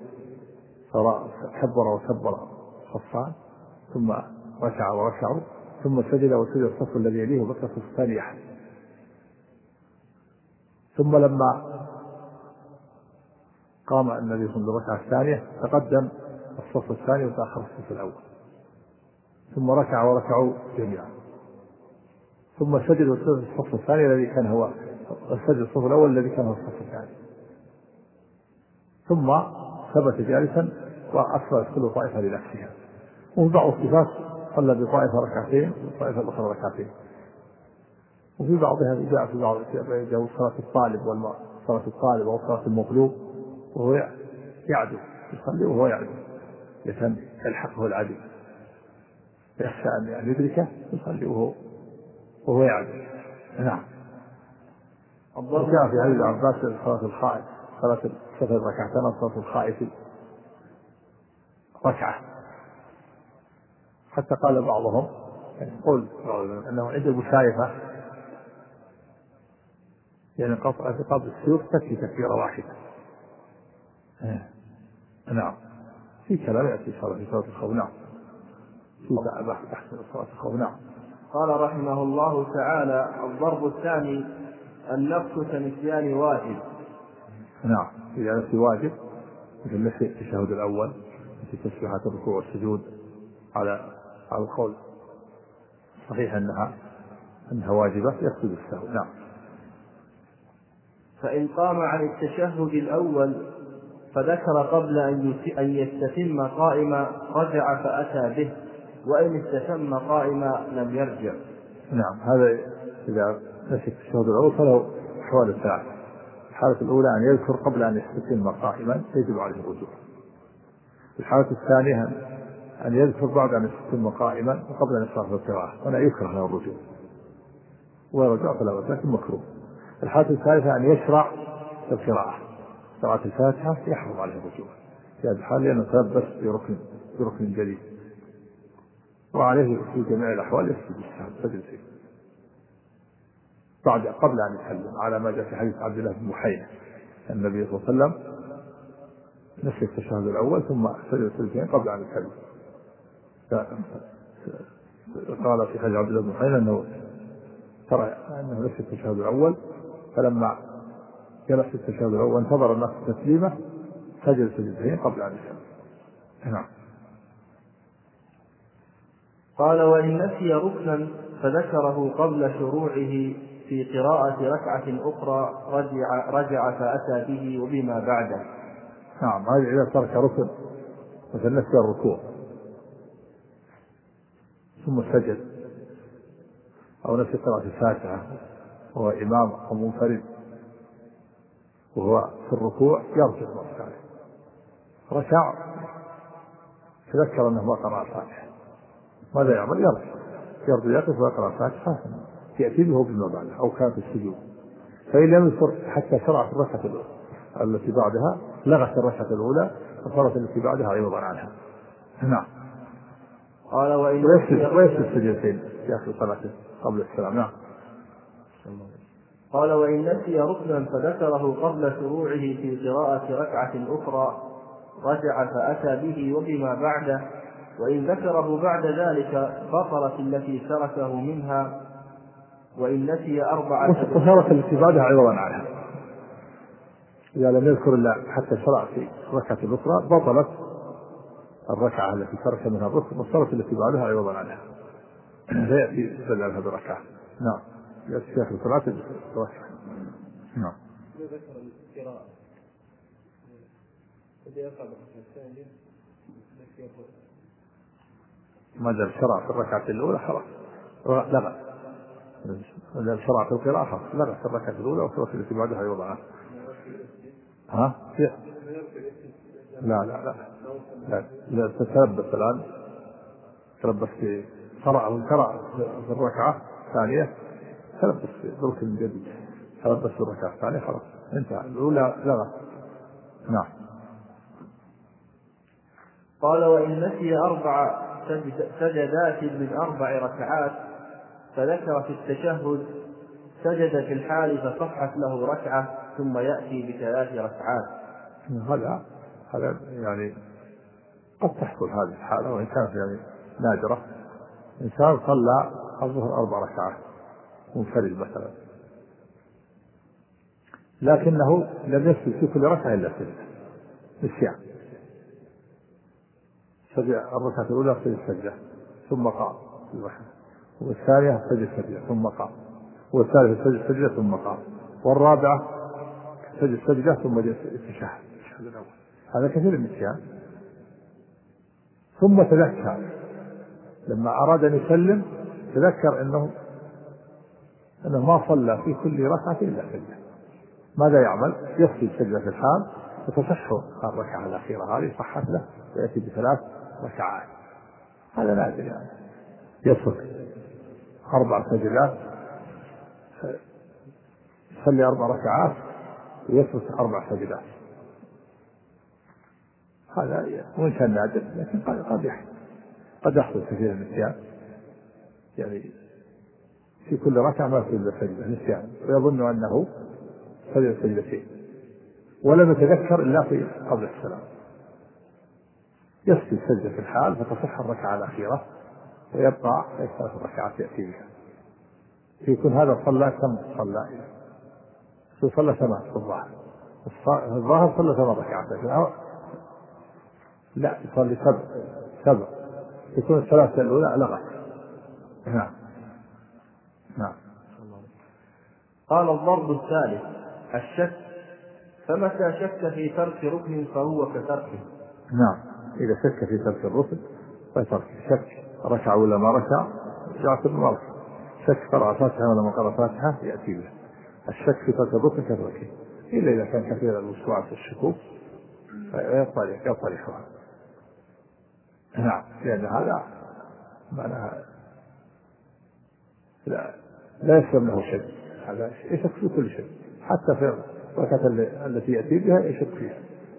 كبر صفان، ثم ركع وركعوا، ثم سجد وسجد الصف الذي يليه وبقي الصف الثاني يحد. ثم لما قام النبي صلى الله عليه وسلم الركعة الثانية تقدم الصف الثاني وتأخر الصف الأول، ثم ركع وركعوا جميعا، ثم سجد وسجد الصف الثاني الذي كان هو سجد الصف الأول الذي كان هو الصف الثاني، ثم ثبت جالسا وأصلت كل طائفة لنفسها. وفي بعض الصفات صلى بطائفة ركعتين وطائفة الأخرى ركعتين. وفي بعضها جاء في بعض صلاة الطالب صلاة الطالب أو صلاة المطلوب وهو يعدو، يصلي وهو يعدو يلحقه العدو، يخشى أن يدركه يصلي وهو يعدو. نعم. وجاء في حديث عباس صلاة الخائف، صلاة السفر ركعتين وصلاة الخائف ركعة. حتى قال بعضهم يقول أنه عند المشايفة يعني قطع اعتقاد السيوف تكفي تكبيرة واحدة. نعم. في كلام يأتي في صلاة الخوف. نعم. في بحث صلاة الخوف. نعم. قال رحمه الله تعالى: الضرب الثاني النقص كنسيان واجب. نعم. إذا نسي واجب مثل نسي التشهد الأول، نسي تسبيحات الركوع والسجود على القول صحيح أنها واجبة يسجد السهو. نعم. فإن قام عن التشهد الأول فذكر قبل أن يستتم قائما رجع فأتى به، وإن استتم قائما لم يرجع. نعم. هذا إذا نسي التشهد الأول فله أحوال الثلاثة. الحالة الأولى أن يذكر قبل أن يستتم قائما يجب عليه الرجوع. الحالة الثانية أن يذكر بعد أن يستتم قائما وقبل أن يشرع في القراءة ولا يكره له الرجوع، ورجع فلا بأس لكن مكروه. الحالة الثالثة أن يشرع في القراءة قراءة الفاتحة يحرم عليه الرجوع في هذه الحال لأنه تلبس بركن جديد، وعليه في جميع الأحوال يسجد السهو قبل أن يسلم، على ما جاء في حديث عبد الله بن بحينة النبي صلى الله عليه وسلم نسي التشهد الأول ثم سجد السجدتين قبل أن يسلم. قال في حديث عبد الله بن بحينة أنه ترى أنه نسي التشهد الأول، فلما جلس التشهد الأول وانتظر الناس تسليمه سجد السجدتين قبل أن يسلم. نعم. قال: وإن نسي ركنا فذكره قبل شروعه في قراءة ركعة أخرى رجع فأتى به وبما بعده. نعم. هذا إذا ترك ركن مثل نسي الركوع ثم سجد أو نسي قراءة الفاتحة وهو إمام أو منفرد وهو في الركوع يرجع ركع تذكر أنه ما قرأ الفاتحة، ماذا يعمل؟ يرجع يقف ويقرأ الفاتحة يأتي به بما بعده أو كان في السجود. فإن لم يذكر حتى شرع في الركعة التي بعدها لغت الركعة الأولى وصارت التي بعدها عوضا عنها. نعم. قال: ويسجد السجدتين في آخر صلاته قبل السلام. نعم. قال: وإن نسي ركنا فذكره قبل شروعه في قراءة ركعة أخرى رجع فأتى به وبما بعده، وإن ذكره بعد ذلك بطلت التي تركه منها. وإن نسي وصارت التي بعدها عوضا عنها. إذا لم يذكر إلا حتى شرع في الركعة الأخرى بطلت الركعة التي ترك منها الركن وصارت التي بعدها عوضا عنها، فيأتي بدل هذه الركعة. نعم. يأتي في آخر صلاة الركعة. نعم. ما دام شرع في الركعة الأولى خلاص لغى، إذا شرع في القراءة خلاص لغى في الركعة الأولى وصارت التي بعدها عوضا عنها. لا تتلبس الآن، تلبس في شرع في الركعة الثانية، تلبس في ركن جديد، تلبس في الركعة الثانية خلاص انتهى، الأولى لغى. نعم. قال: وإن نسي 4 سجدات من 4 ركعات فذكر في التشهد سجد في الحال فصحت له ركعة ثم يأتي ب3 ركعات. هذا يعني قد تحصل هذه الحالة وإن كانت يعني نادرة. إنسان صلى الظهر 4 ركعات منفرد مثلا، لكنه لم يسجد في كل ركعة إلا سجدة نسيان، سجد الركعة الأولى في السجدة، ثم قام في الركعة، والثانية سجد سجدة ثم قام، والثالثة سجد سجدة ثم قام، والرابعة سجد سجدة ثم يتشهد الأول. هذا كثير النسيان. ثم تذكر لما أراد أن يسلم، تذكر أنه ما صلى في كل ركعة إلا سجدة. ماذا يعمل؟ يصل سجدة في الحال وتصح الركعة الأخيرة هذه صحت له، ويأتي ب3 ركعات. هذا نادر يعني. يصل 4 سجدات، يصلي 4 ركعات ويصل 4 سجدات. هذا وإن كان نادر لكن قد يحصل كثير النسيان، يعني في كل ركعة ما في إلا سجدة نسيان، ويظن أنه سجد سجدتين ولم يتذكر إلا في قبل السلام. يسجد سجدة في الحال فتصح الركعة الأخيرة، ويبقى 3 ركعات يأتي بها. يكون هذا صلى كم صلى 8 في الظاهر صلى 8 ركعات، لا يصلي 7 يكون الثلاثة الأولى لغت. نعم. قال الضرب الثالث الشك، فمتى شك في ترك ركن فهو كتركه. نعم، إذا شك في ترك الركن فتركه. شك ركع ولا ما ركع يعتبر ما ركع. شك قرأ فاتحة ولا ما قرأ فاتحة يأتي به. الشك في ترك الركن كتركه، إلا إذا كان كثير الوسواس في الشكوك يطرحها. نعم، لأن هذا معناها لا يسلم له شيء، هذا يشك في كل شيء، حتى في الركعة التي يأتي بها يشك فيها.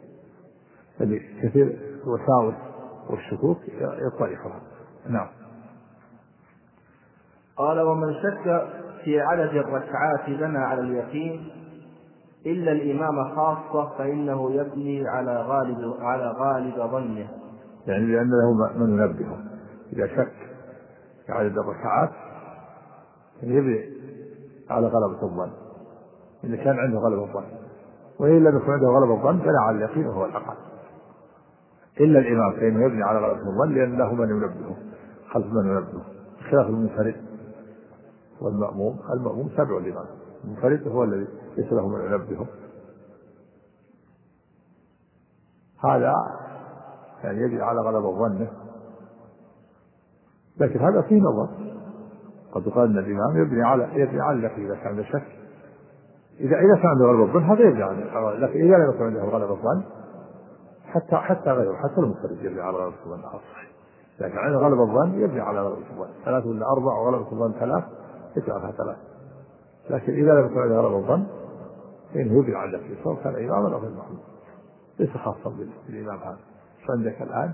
كثير الوساوس والشكوك يطرحها. نعم. قال ومن شك في عدد الركعات بنى على اليقين إلا الإمام خاصة فإنه يبني على غالب ظنه، يعني لأن له من ينبهه. إذا شك في عدد الركعات يبني على غلبة الظن، إذا كان عنده غلبة الظن، وإن لم يكن عنده غلبة الظن بنى على اليقين وهو الأقل. إلا الإمام فإنه يبني على غلبة الظن لأن له من ينبهه، خلف من ينبهه، خلاف المنفرد والمأموم تابع الإمام. المنفرد هو الذي ليس له من ينبهه. هذا يعني يبني على غلبة ظنه، لكن هذا فيه نظر. قد قال أن الإمام يبني على اليقين إذا كان عنده شك. إذا كان عنده غلبة الظن هذا يبني على، لكن إذا لم يكن عنده غلبة الظن حتى غيره، حتى المنفرد يبني على غلبة الظن الصحيح. لكن عنده غلبة الظن يبني على غلبة الظن 3 ولا 4، وغلبة الظن 3 يجعلها 3. لكن إذا لم يكن عنده غلبة الظن فإنه يبني على اليقين سواء كان إماما أو غير محمود، ليس خاصا بالإمام. هذا عندك الآن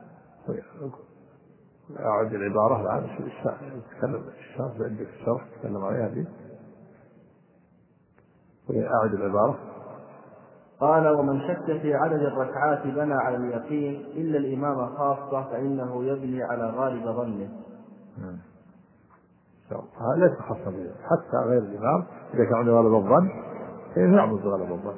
أعد العبارة الآن تكلم الشرح عندك الشرح تكلم عليها دي، أعد العبارة. قال ومن شك في عدد الركعات بنى على اليقين إلا الإمام خاصة فإنه يبني على غالب ظنه. هذا ليس خاصا به، حتى غير الإمام إذا كان عنده غالب الظن فإنه يعمل بغالب الظن.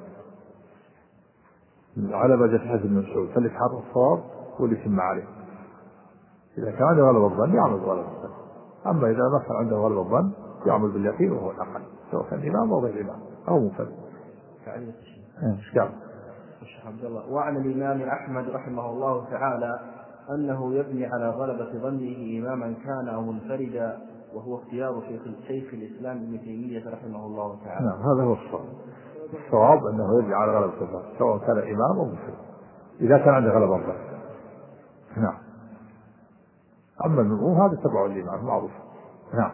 على ما جاء في حديث ابن مسعود فليتحرى الصواب وليتم عليه. إذا كان عنده غالب الظن يعمل بغالب الظن، أما إذا ما كان عنده غالب الظن يعمل باليقين وهو الأقل، سواء كان إمام أو غير إمام أو منفرد. الشيخ عبد الله. وعن الإمام أحمد رحمه الله تعالى أنه يبني على غلبة ظنه إماما كان أو منفردا، وهو اختيار شيخ الإسلام ابن تيمية رحمه الله تعالى. نعم، هذا هو الصواب أنه يبني على غلبة الظن سواء كان إمام أو منفرد إذا كان عنده غلبة الظن. نعم. أما المأموم هذا تبع الإمام معروف. نعم.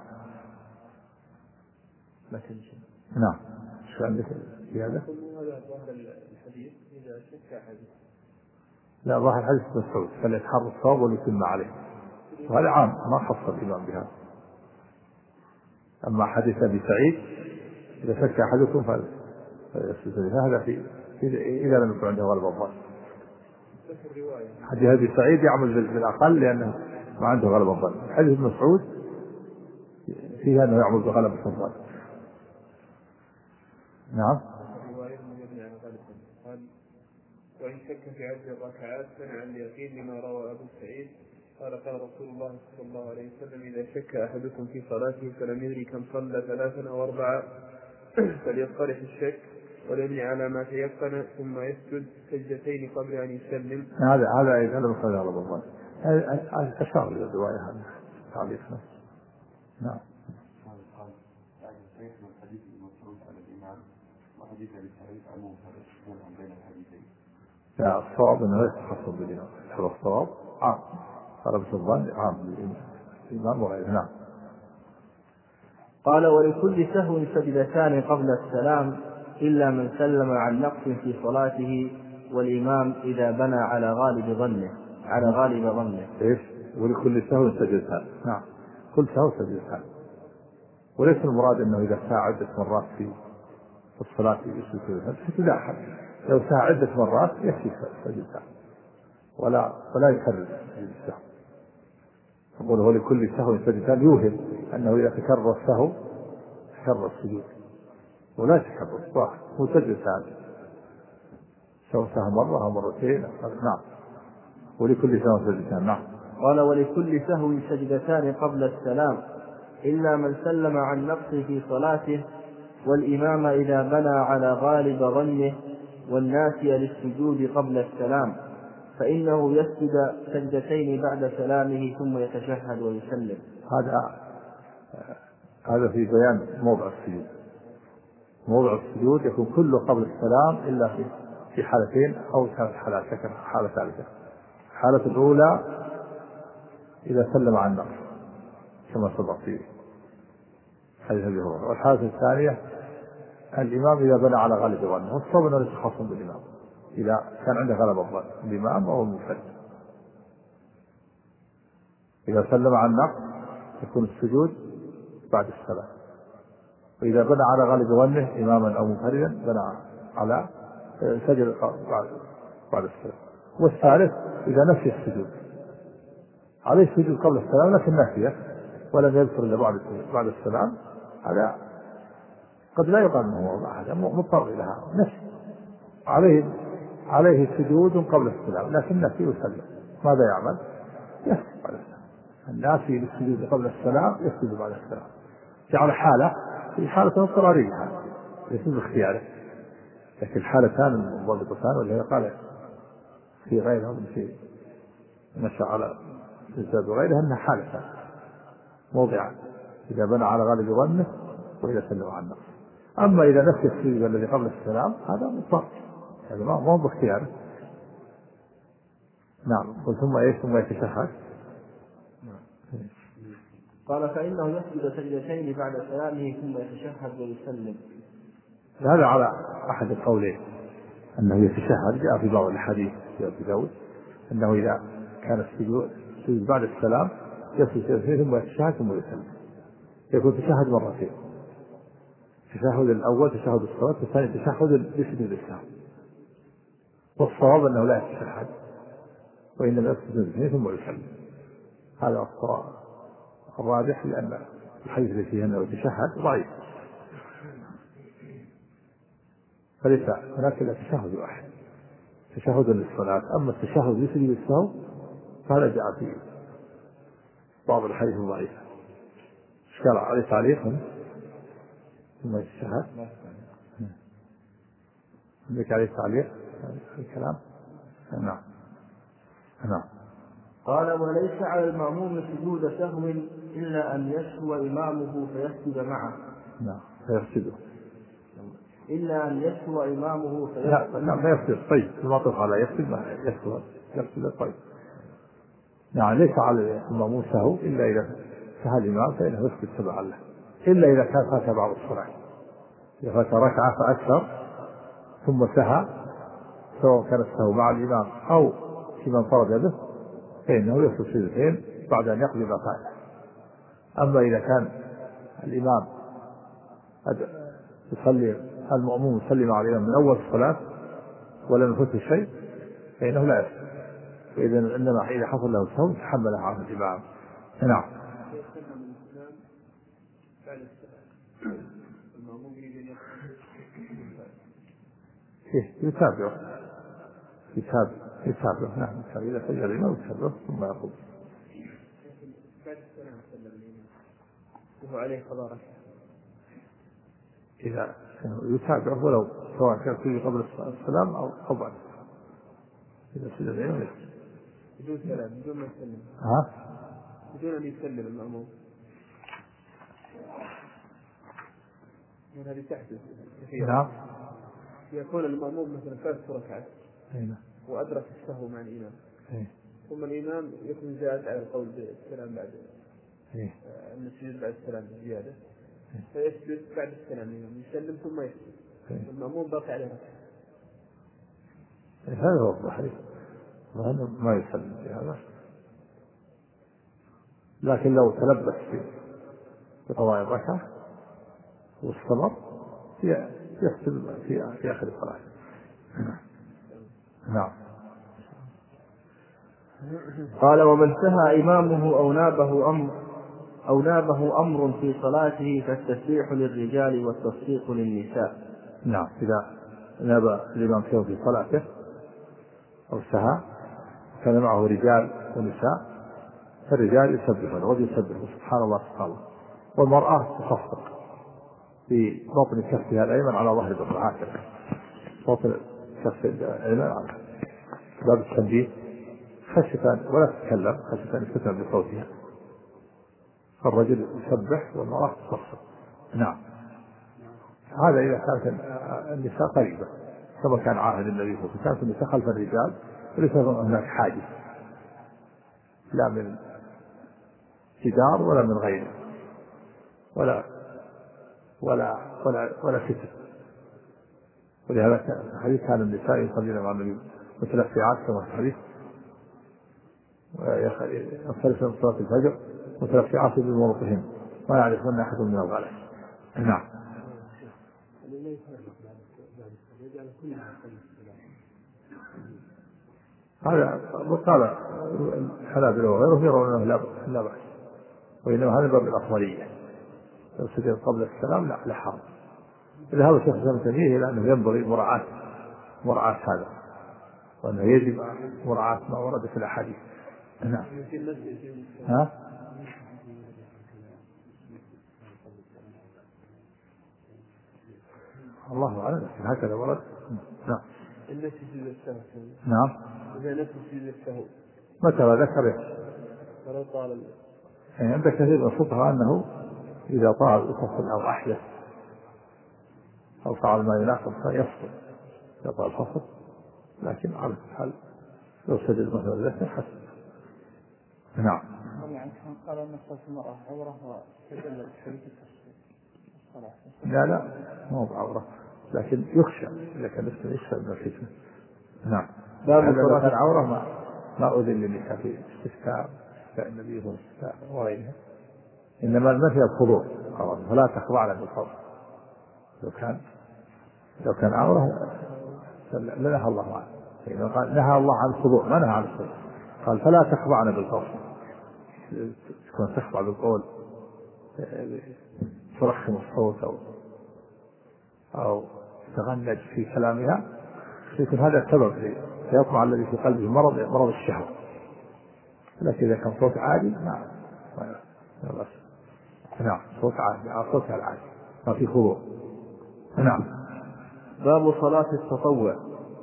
نعم. شو عندك زيادة؟ الحديث إذا شك حديث. لا، ظاهر حديث ابن مسعود فليتحرى الصواب وليتم عليه، وهذا عام ما خص الإمام بهذا. أما حديث أبي سعيد إذا شك أحدكم فليستدل هذا في إذا لم يكن عنده غلبة الظن. حديث أبي سعيد يعمل بالأقل لأنه ما عنده غلبة الظن. حديث ابن مسعود فيها أنه يعمل بغلبة الظن. نعم. وإن شك في عدد الركعات فنع اليقين لما روى أبو سعيد قال رسول الله صلى الله عليه وسلم: إذا شك أحدكم في صلاته فلم يدري كم صلى 3 أو 4 فليصطلح الشك وليبني على ما تيقن ثم يسجد سجدتين قبل أن يسلم. هذا مخرج على رمضان. أشار إلى الرواية هذا تعليقنا. نعم. لا، الصواب أنه ليس خاصا بالإمام. الصواب عام. طلب الظن عام بالإمام وغيره. نعم. قال: ولكل سهو سجدتان قبل السلام إلا من سلم عن نقص في صلاته والإمام إذا بنى على غالب ظنه. إيش؟ ولكل سهو سجدتان. نعم. كل سهو سجدتان. وليس المراد أنه إذا ساء عدة مرات في الصلاة يسجد لا أحد. لو ساء عدة مرات يكفي سجدتان ولا يكرر السهو. يقول هو لكل سهو سجدتان، يوهم أنه إذا تكرر السهو تكرر السجود، ولا تكرر واحد، هو سجدتان سواء سهو مرة أو مرتين. نعم. ولكل سهو سجدتان. نعم. قال: ولكل سهو سجدتان قبل السلام إلا من سلم عن نقص في صلاته والإمام إذا بنى على غالب ظنه والناسي للسجود قبل السلام فإنه يسجد سجدتين بعد سلامه ثم يتشهد ويسلم. هذا في بيان موضع السجود. موضع السجود يكون كله قبل السلام إلا في حالتين أو 3 حالات. حالة ثالثة. الحالة الأولى إذا سلم عن نقص كما سبق في حديث أبي هريرة. والحالة الثانية الإمام إذا بنى على غالب ظنه. والصواب أنه ليس خاصا بالإمام إذا كان عنده غلب الظن الإمام أو المنفرد. إذا سلم عن نقص يكون السجود بعد السلام، وإذا بنى على غالب ظنه إماما أو منفردا بنى على سجد بعد السلام. والثالث إذا نسي السجود عليه السجود قبل السلام لكن نسيه ولم يذكر إلا بعد السلام، هذا قد لا يقال أنه وضع، هذا مضطر إليها نسي عليه سجود قبل السلام لكن نسي وسلم. ماذا يعمل؟ يسجد بعد السلام. الناسي للسجود قبل السلام يسجد بعد السلام. جعل حالة في حالة اضطرارية ليس باختياره، لكن الحالتان المضبطتان واللي قال في غيرهم في مشى على الزاد وغيرها أنها حالتان موضعان إذا بنى على غالب ظنه وإذا سلم عن نقص. أما إذا نسي السجود الذي قبل السلام هذا مضطر، هذا ما هو باختياره. نعم. ثم يتشهد. قال: فإنه يسجد سجدتين بعد سلامه ثم يتشهد ويسلم. هذا على أحد القولين أنه يتشهد. جاء في بعض الحديث في أبي داود أنه إذا كان السجود بعد السلام يسجد سجدتين ثم يتشهد ثم يسلم، يكون تشهد مرتين. التشهد الأول تشهد الصلاة، والثاني تشهد لسجود السهو. والصواب أنه لا يتشهد وإنما يسجد سجدتين ثم يسلم. هذا الصواب الراجح لأن الحديث الذي فيه أنه يتشهد ضعيف، فليس هناك إلا تشهد واحد تشهد للصلاة. أما التشهد لسجود السهو فهذا جاء في بعض الحديث الضعيف. اشكال عليه تعليق ثم يتشهد. عندك عليه تعليق الكلام؟ نعم. قال: وليس على المأموم سجود سهو إلا أن يسهو إمامه فيسجد معه. نعم. فيسجده إلا أن يسهو إمامه فيسجد. لا يسجد. طيب المعطوف على يسجد. طيب. نعم. ليس على المأموم سهو إلا إذا سهى الإمام فإنه يسجد تبعا له، إلا إذا كان فات بعض الصلاة، إذا فات ركعة فأكثر ثم سهى سواء كان السهو مع الإمام أو في من فرد به فإنه يسجد سجدتين بعد أن يقضي ما فات. أما إذا كان الإمام يصلي المأموم يصلي مع الإمام من أول الصلاة ولم يفوته شيء فإنه لا يسجد، فإذا إنما إذا حصل له سهو تحمله عن الإمام. نعم. يتابعه. نعم. إذا سجد الإمام يتابعه ثم يقوم. وهو عليه قضاء ركعة. إذا يتابعه ولو سواء كان فيه قبل السلام أو بعد. إذا سجد الإمام بدون سلام، بدون ما يسلم. بدون أن يسلم المأموم. هذه تحدث كثيرا. نعم. يكون المأموم مثلا 3 ركعات وأدرك السهو مع الإمام، ثم الإمام يكون زاد على القول بالسلام بعد السجود بعد السلام زيادة، فيسجد بعد السلام الإمام يسلم ثم يسجد، المأموم باقي عليه ركعة. هذا هو الصحيح، ما يسلم في هذا. لكن لو تلبس في قضاء الركعة واستمر يحسب في آخر الصلاة. نعم. قال: ومن سهى إمامه أو نابه أمر في صلاته فالتسبيح للرجال والتصفيق للنساء. نعم. إذا ناب الإمام شيء في صلاته أو سهى كان معه رجال ونساء، فالرجال يسبحون والرجل سبحان الله سبحان الله، والمرأة تصفق في بطن كفها الأيمن على ظهر الأخرى هكذا، بطن كف الأيمن على باب التنبيه، خشية ولا تتكلم، خشية أن يفتن بصوتها، فالرجل يسبح والمرأة تصفق. نعم. هذا إذا كانت النساء قريبة، كما كان عاهد النبي صلى الله عليه وسلم، كانت النساء خلف الرجال وليس هناك حاجز لا من جدار ولا من غيره ولا ستر. ولهذا الحديث كان النساء يصلين مع النبي متلفعات كما في الحديث، ينصرفن من صلاة الفجر متلفعات بمروطهن ما يعرفن أحد من الغلس. نعم. هذا قال الحنابلة وغيرهم يرون أنه لا بأس، وإنما هذا باب الأفضلية، لو سجد قبل السلام لا حرج. لهذا الشيخ ابن تيمية إلى أنه ينبغي مراعاة هذا، وأنه يجب مراعاة ما ورد في الأحاديث. نعم. الله أعلم، هكذا ورد. نعم. نعم. متى ذكر عند كثير من الفقهاء أنه إذا طال الفصل أو أحدث أو فعل ما يناسب فيفصل إذا طال الفصل، لكن على الحال لو سجد مثلا ذكر حسن. نعم. قال أن صلاة المرأة عورة وسجد شريك الصلاة. لا مو بعورة، لكن يخشى إذا كان يخشى من الفتنة. نعم. لو كان عورة ما أذن للنساء في استفتاء النبي صلى الله عليه وسلم وغيرها، إنما المثل الخضوع فلا تخضعن بالقول. لو كان عورة لنهى الله عنه، قال نهى الله عن الخضوع ما نهى عن الخضوع، قال فلا تخضعن بالقول، تكون تخضع بالقول ترخم الصوت أو تغنج في كلامها، يكون هذا السبب ليطمع الذي في قلبه مرض الشهوة. لكن إذا كان صوت عادي ما بس. نعم. صوت عادي صوت العادي ما في خضوع. نعم. باب صلاة التطوع.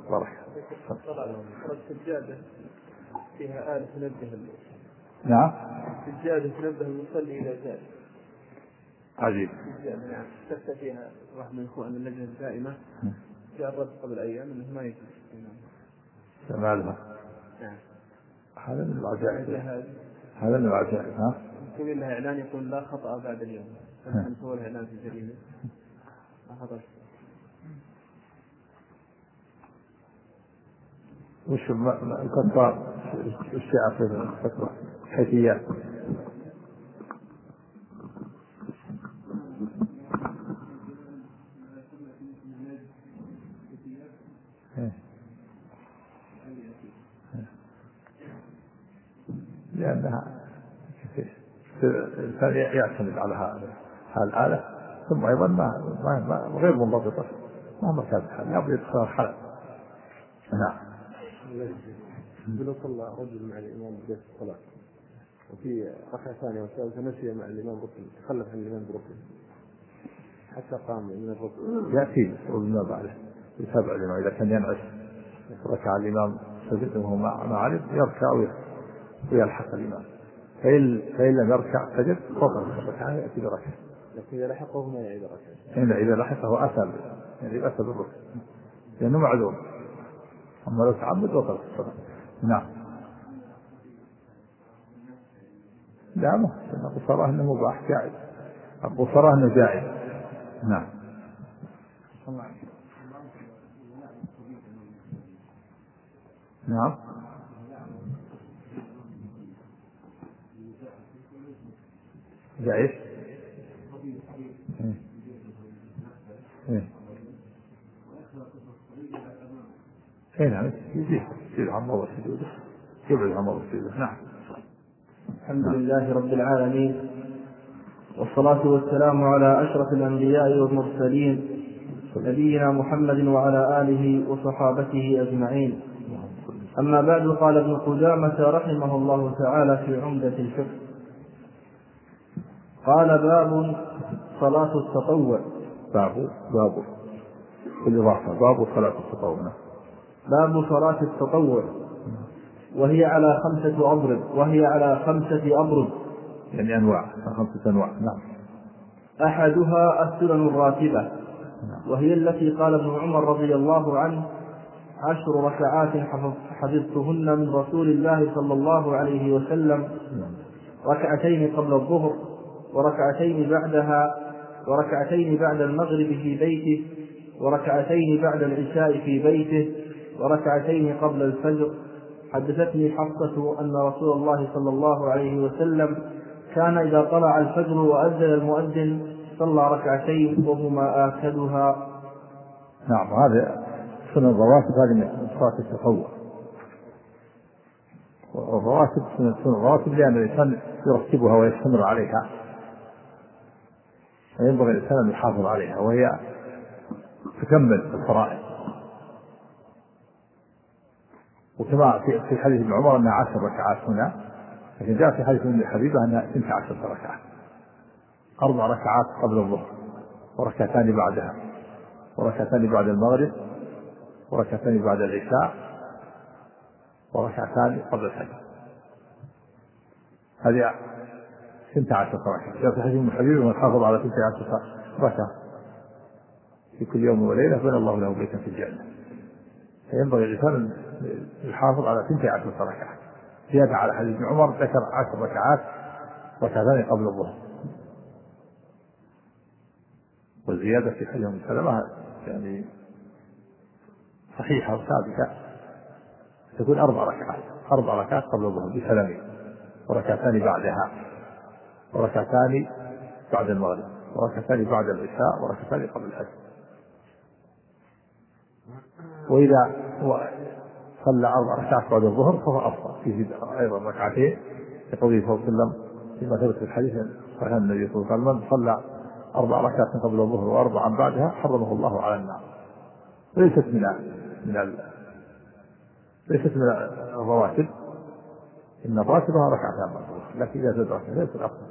السجادة فيها آلة تنبه. نعم. السجادة تنبه المصلي إلى ذلك. عجيب. نعم. تفتح فيها واحد من إخوان اللجنة الدائمة جرب قبل أيام إنه ما يجوز. مالها. نعم. هذا من العجائب. ها. يسوي لها إعلان يقول لا خطأ بعد اليوم. نسوي لها إعلان في الجريدة. لا خطأ. وش الكفار الشيعة في الفترة حيثيات. لأنها الإنسان يعتمد على هذا الآلة، ثم أيضا ما غير منضبطة مهما كانت الحال يبدو يدخل الحلق. نعم. لو صلى رجل مع الإمام بداية الصلاة وفي ركعة ثانية وثالثة نسي مع الإمام ركن، تخلف عن الإمام بركن حتى قام من الركن، يأتي وما بعده يتابع الإمام إذا كان ينعس ركع الإمام سجد وهو ما علم يركع ويلحق الإمام، فإن لم يركع سجد فضل الركعة يأتي بركعة، لكن إذا لحقه ما يعيد ركعة، إذا لحقه أتى يعني أتى بالركن لأنه معذور، أما لو تعمد وصل الصلاة. نعم. لا ما القصارى أنه مباح جائز، القصارى أنه جائز. نعم. نعم. جائز. نعم يزيد عن موضوع السجود، يبعد عن موضوع السجود. نعم. الحمد لله رب العالمين، والصلاة والسلام على أشرف الأنبياء والمرسلين نبينا محمد وعلى آله وصحابته أجمعين. أما بعد، قال ابن قدامة رحمه الله تعالى في عمدة الفقه: قال: باب صلاة التطوع. باب بالإضافة باب صلاة التطوع. باب صلاة التطوع وهي على 5 أضرب، يعني أنواع 5 أنواع. نعم. أحدها السنن الراتبة، وهي التي قال ابن عمر رضي الله عنه: 10 ركعات حفظتهن من رسول الله صلى الله عليه وسلم، ركعتين قبل الظهر وركعتين بعدها وركعتين بعد المغرب في بيته وركعتين بعد العشاء في بيته وركعتين قبل الفجر. حدثتني حفصة أن رسول الله صلى الله عليه وسلم كان إذا طلع الفجر وأذن المؤذن صلى ركعتين وهما آكدها. نعم. هذا سنة الرواتب، هذه من صلاة التطوع. والرواتب سنة الرواتب لأن الإنسان يرتبها ويستمر عليها، وينبغي الإنسان أن يحافظ عليها، وهي تكمل الفرائض. وكما في حديث ابن عمر أنها 10 ركعات هنا، لكن جاء في حديث ابن حبيبة أنها 12 ركعة، 4 ركعات قبل الظهر وركعتان بعدها وركعتان بعد المغرب وركعتان بعد العشاء وركعتان قبل الفجر. هذه 12 ركعة. جاء في حديث ابن حبيبة: من حافظ على 12 ركعة في كل يوم وليلة بنى الله له بيتا في الجنة. فينبغي الإنسان يحافظ على 12 ركعة، زيادة على حديث ابن عمر ذكر 10 ركعات، ركعتان قبل الظهر. والزيادة في حديث ابن سلمة يعني صحيحة وثابتة، تكون 4 ركعات قبل الظهر بسلامين، وركعتان بعدها وركعتان بعد المغرب وركعتان بعد العشاء وركعتان قبل الفجر. وإذا صلى 4 ركعات بعد الظهر فهو أفضل، فيه أيضا ركعتين، يقول صلى الله عليه وسلم فيما ثبت في الحديث صحيح النبي صلى الله عليه وسلم: صلى 4 ركعات قبل الظهر و4 بعدها حرمه الله على النار. ليست من الرواتب، إن الراتبة ركعتان بعد الظهر، لكن إذا زاد ركعتين ليس الأفضل.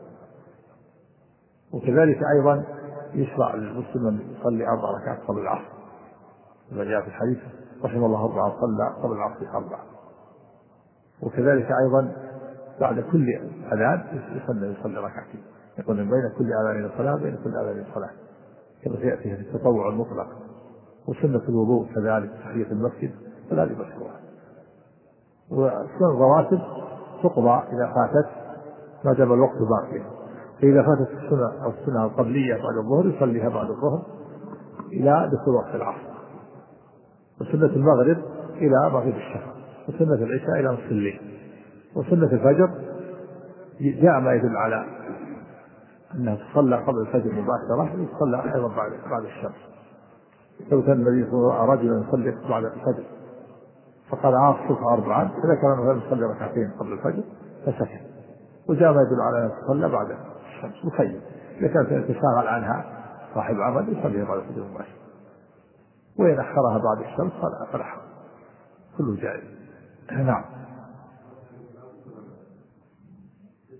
وكذلك أيضا يشرع للمسلم أن يصلي 4 ركعات قبل العصر، كما جاء في الحديث: رحم الله 4 صلى قبل العصر 4. وكذلك أيضا بعد كل أذان يصلي ركعتين، يقول من بين كل أذان صلاة، بين كل أذان صلاة، كما سيأتي في التطوع المطلق. وسنة الوضوء كذلك تحية المسجد فلا مشروعة. وسنة الرواتب تقضى إذا فاتت ما دام الوقت باقيا، فإذا فاتت السنة أو السنة القبلية بعد الظهر يصليها بعد الظهر إلى دخول وقت العصر، وسنة المغرب إلى مغرب الشفق، وسنة العشاء إلى نصف الليل، وسنة الفجر جاء ما يدل على أنها تصلى قبل الفجر مباشرة، وتصلى أيضا بعد الشمس. لو كان النبي صلى الله عليه وسلم رجلا يصلي بعد الفجر فقال: الصبح 4، فذكر أنه يصلي ركعتين قبل الفجر فسكت. وجاء ما يدل على أن تصلى بعد الشمس مخيم، إذا كانت يتشاغل عنها صاحب عمل يصليها بعد الفجر مباشرة، وإن أخرها بعد الشمس فلا حرج، كله جائز. نعم.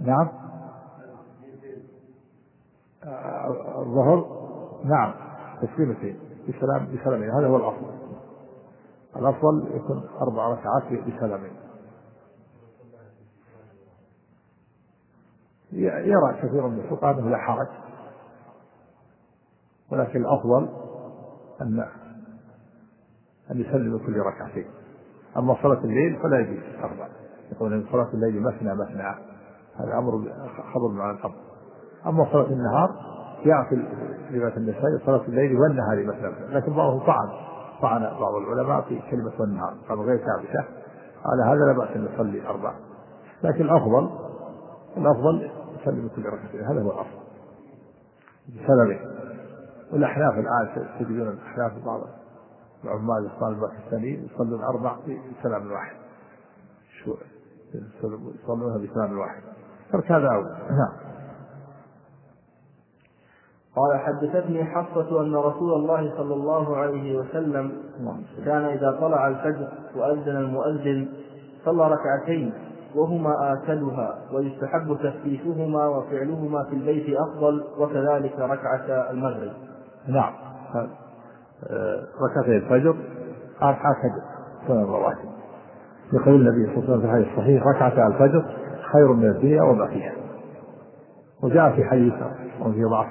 نعم الظهر نعم تسليمتين بسلامين، هذا هو الأفضل. الأفضل يكون 4 ركعات بسلامين. يرى كثير من الفقهاء أنه لا حرج، ولكن الأفضل أن يسلم كل ركعتين. أما صلاة الليل فلا يجوز 4، يقول أن صلاة الليل مثنى مثنى، هذا أمر خبر مع الأمر. أما صلاة النهار جاء في رواية النسائي صلاة الليل والنهار مثنى، لكن بعضهم طعن بعض العلماء في كلمة والنهار، قال غير ثابتة، على هذا لا بأس أن يصلي 4، لكن الأفضل يسلم كل ركعتين، هذا هو الأفضل بسببه. والأحناف الآن تجدون الأحناف بعض العمال الصالح الباكستانيين يصلون 4 بسلام واحد، يصلونها بسلام واحد، فكذا أول. نعم. قال حدثتني حفصة أن رسول الله صلى الله عليه وسلم كان إذا طلع الفجر وأذن المؤذن صلى ركعتين وهما آكلها، ويستحب تخفيفهما وفعلهما في البيت أفضل، وكذلك ركعة المغرب. نعم ركعتي الفجر هكذا سنة الرواتب، يقول النبي صلى الله عليه وسلم في الحديث الصحيح ركعتا الفجر خير من الدنيا وما فيها. وجاء في حديث وفي ضعف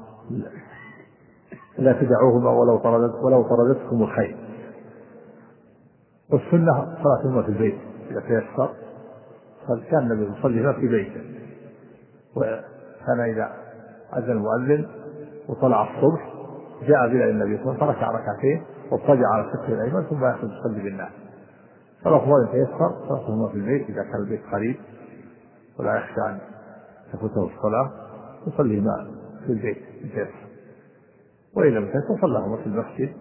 لا تدعوهما ولو طردتكم الخير. والسنة صلاتهما في البيت إذا تيسر، كان النبي يصلي في بيته، وكان إذا أذن المؤذن وطلع الصبح جاء بلا النبي صلى الله عليه وسلم فركع ركعتين واضطجع على السكة الأيمن ثم يخرج يصلي بالناس. فالأفضل إن تيسر صلاتهما في البيت إذا كان البيت قريب ولا يخشى أن تفوته الصلاة يصليهما في البيت إن تيسر، وإذا لم تيسر صلاهما في المسجد،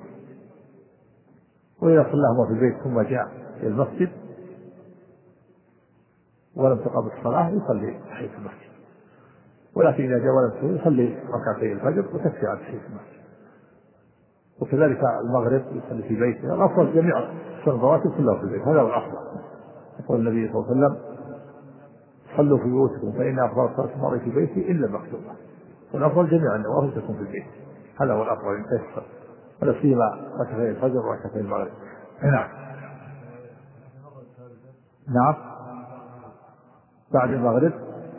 وإذا صلاهما في البيت ثم جاء إلى المسجد ولم تقم الصلاة يصلي تحية المسجد، ولكن إذا جاء ولم يصلي ركعتي الفجر وتكفي عن تحية المسجد. وكذلك المغرب يصلي في بيته. الأفضل جميع السنن الرواتب كلها في البيت، هذا هو الأفضل. يقول النبي صلى الله عليه وسلم صلوا في بيوتكم فإن أفضل صلاة المرء في بيته إلا المكتوبة، والأفضل جميع النوافل تكون في البيت، هذا هو الأفضل إن تيسر، ولا سيما ركعتي الفجر وركعتي المغرب. نعم بعد المغرب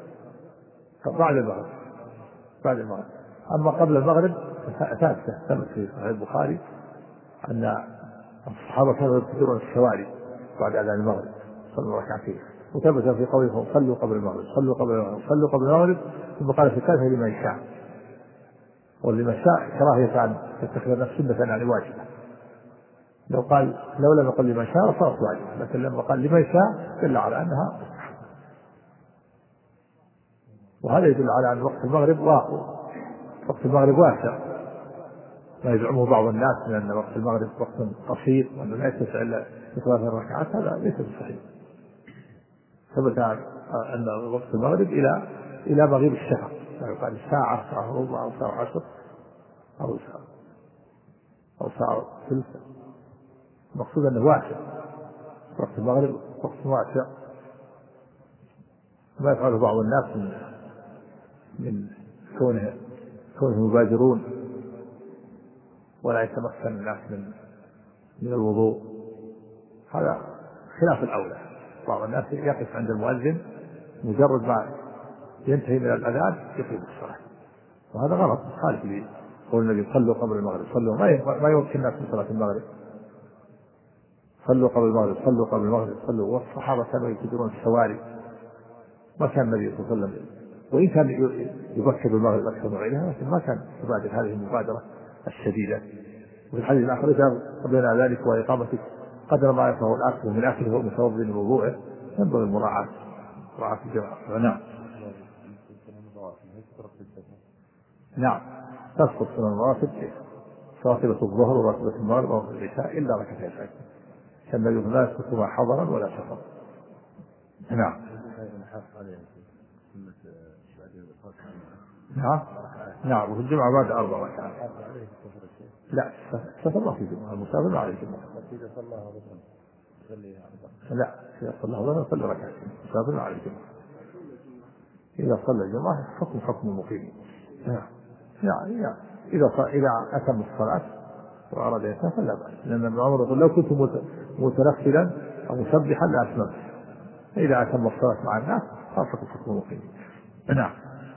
أما قبل المغرب ثبت في صحيح البخاري أن الصحابة كانوا يبتدرون الشوارع بعد أذان المغرب صلوا ركعتين، وثبت في قولهم صلوا قبل المغرب صلوا قبل المغرب، ثم قال في الثالثة لمن شاء، ولمن شاء كراهية أن تتخذ نفس سنة عن واجبة. لو لم يقل لمن شاء صارت واجبة، لكن لما قال لمن شاء دل على أنها، وهذا يدل على أن وقت المغرب واسع، ما يزعمه بعض الناس من أن وقت المغرب وقت قصير وأنه لا يتسع إلا ب3 ركعات، هذا ليس بصحيح. ثبت أن وقت المغرب إلى مغيب الشفق، يعني ساعة وربع أو ساعة 10 أو ساعة ثلث. المقصود أنه واسع، وقت المغرب وقت واسع، ما يفعله بعض الناس من كونهم يبادرون ولا يتمكن الناس من الوضوء، هذا خلاف الأولى. بعض الناس يقف عند المؤذن مجرد ما ينتهي من الأذان يقيم الصلاة، وهذا غلط خالف لي. قول النبي صلوا قبل المغرب، صلوا ما يمكن الناس من صلاة المغرب، صلوا قبل المغرب صلوا. والصحابة كانوا يبتدرون الشوارع، ما كان النبي صلى الله عليه وسلم، وإن كان يبكر المغرب أكثر من غيرها، لكن ما كان يبادر هذه المبادرة الشديدة. وفي الحديث الآخر قبلنا ذلك وإقامتك قدر ما يفعل الأكل من أكله ومتوضئ من وضوءه، ينبغي مراعاة الجماعة. نعم تسقط سنن الرواتب راتبة الظهر وراتبة المغرب وراتبة العشاء إلا ركعتي الفجر، كان النبي لا يسقطهما حضرا ولا سفرا. نعم وفي الجمعة بعد 4 ركعات. لا السفر ما في جمعة، المسافر ما عليه جمعة. لا إذا صلى الله يصلي ركعتين، المسافر ما عليه جمعة. إذا صلى الجماعة حكم المقيم. يعني إذا أتم الصلاة وأراد يتم فلا بأس، لأن ابن عمر يقول لو كنت متنفلا أو مسبحا لأتممت، فإذا أتم الصلاة مع الناس صار حكم المقيم. نعم.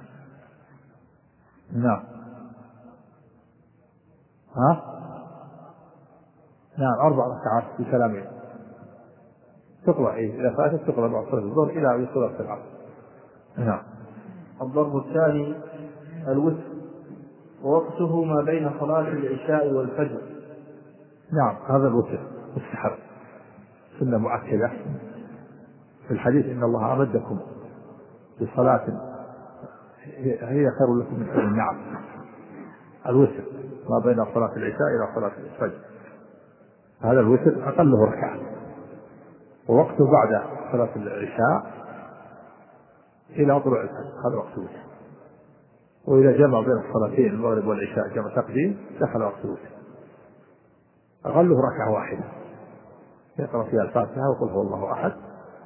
4 ركعات في سلامين تقرأ إذا فاتت تقرأ بعد صلاة الظهر إلى صلاة العصر. نعم. الضرب الثاني الوتر، ووقته ما بين صلاة العشاء والفجر. نعم، هذا الوتر مستحب، سنة مؤكدة في الحديث إن الله أمدكم بصلاة هي خير لكم من حمر النعم. الوتر ما بين صلاة العشاء إلى صلاة الفجر، هذا الوتر أقله ركعة، ووقته بعد صلاة العشاء إلى طلوع الفجر، هذا وقت الوتر. وإذا جمع بين الصلاتين المغرب والعشاء جمع تقديم دخل وقت الوتر، أقله ركعة واحدة يقرأ فيها الفاتحة وقل هو الله أحد،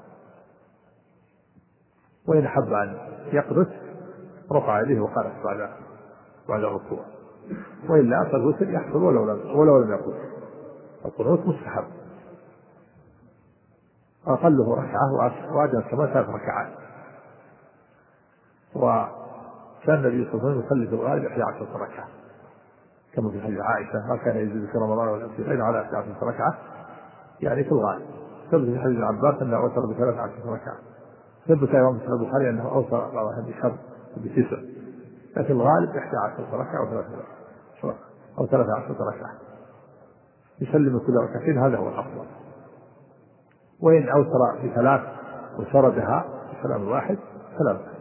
وإن حب أن يقنت رفع يديه وقنت بعد الركوع، وإلا فالوتر يحصل ولو لم يقنت. القنوت مستحب، أقله ركعة وأجل كما 3 ركعات. وكان النبي صلى الله عليه وسلم يصلي في الغالب 11 ركعة كما في حديث عائشة، ما كان يزيد في رمضان ولا في غيره على 11 ركعة، يعني في الغالب. ثبت في حديث العباس أنه أوتر ب13 ركعة، ثبت أيضا في البخاري أنه أوتر ب9، لكن الغالب 11 ركعة أو 13 ركعة، يسلم كل ركعتين، هذا هو الأفضل. وإن أوتر ب3 وسردها بسلام واحد فلا بأس.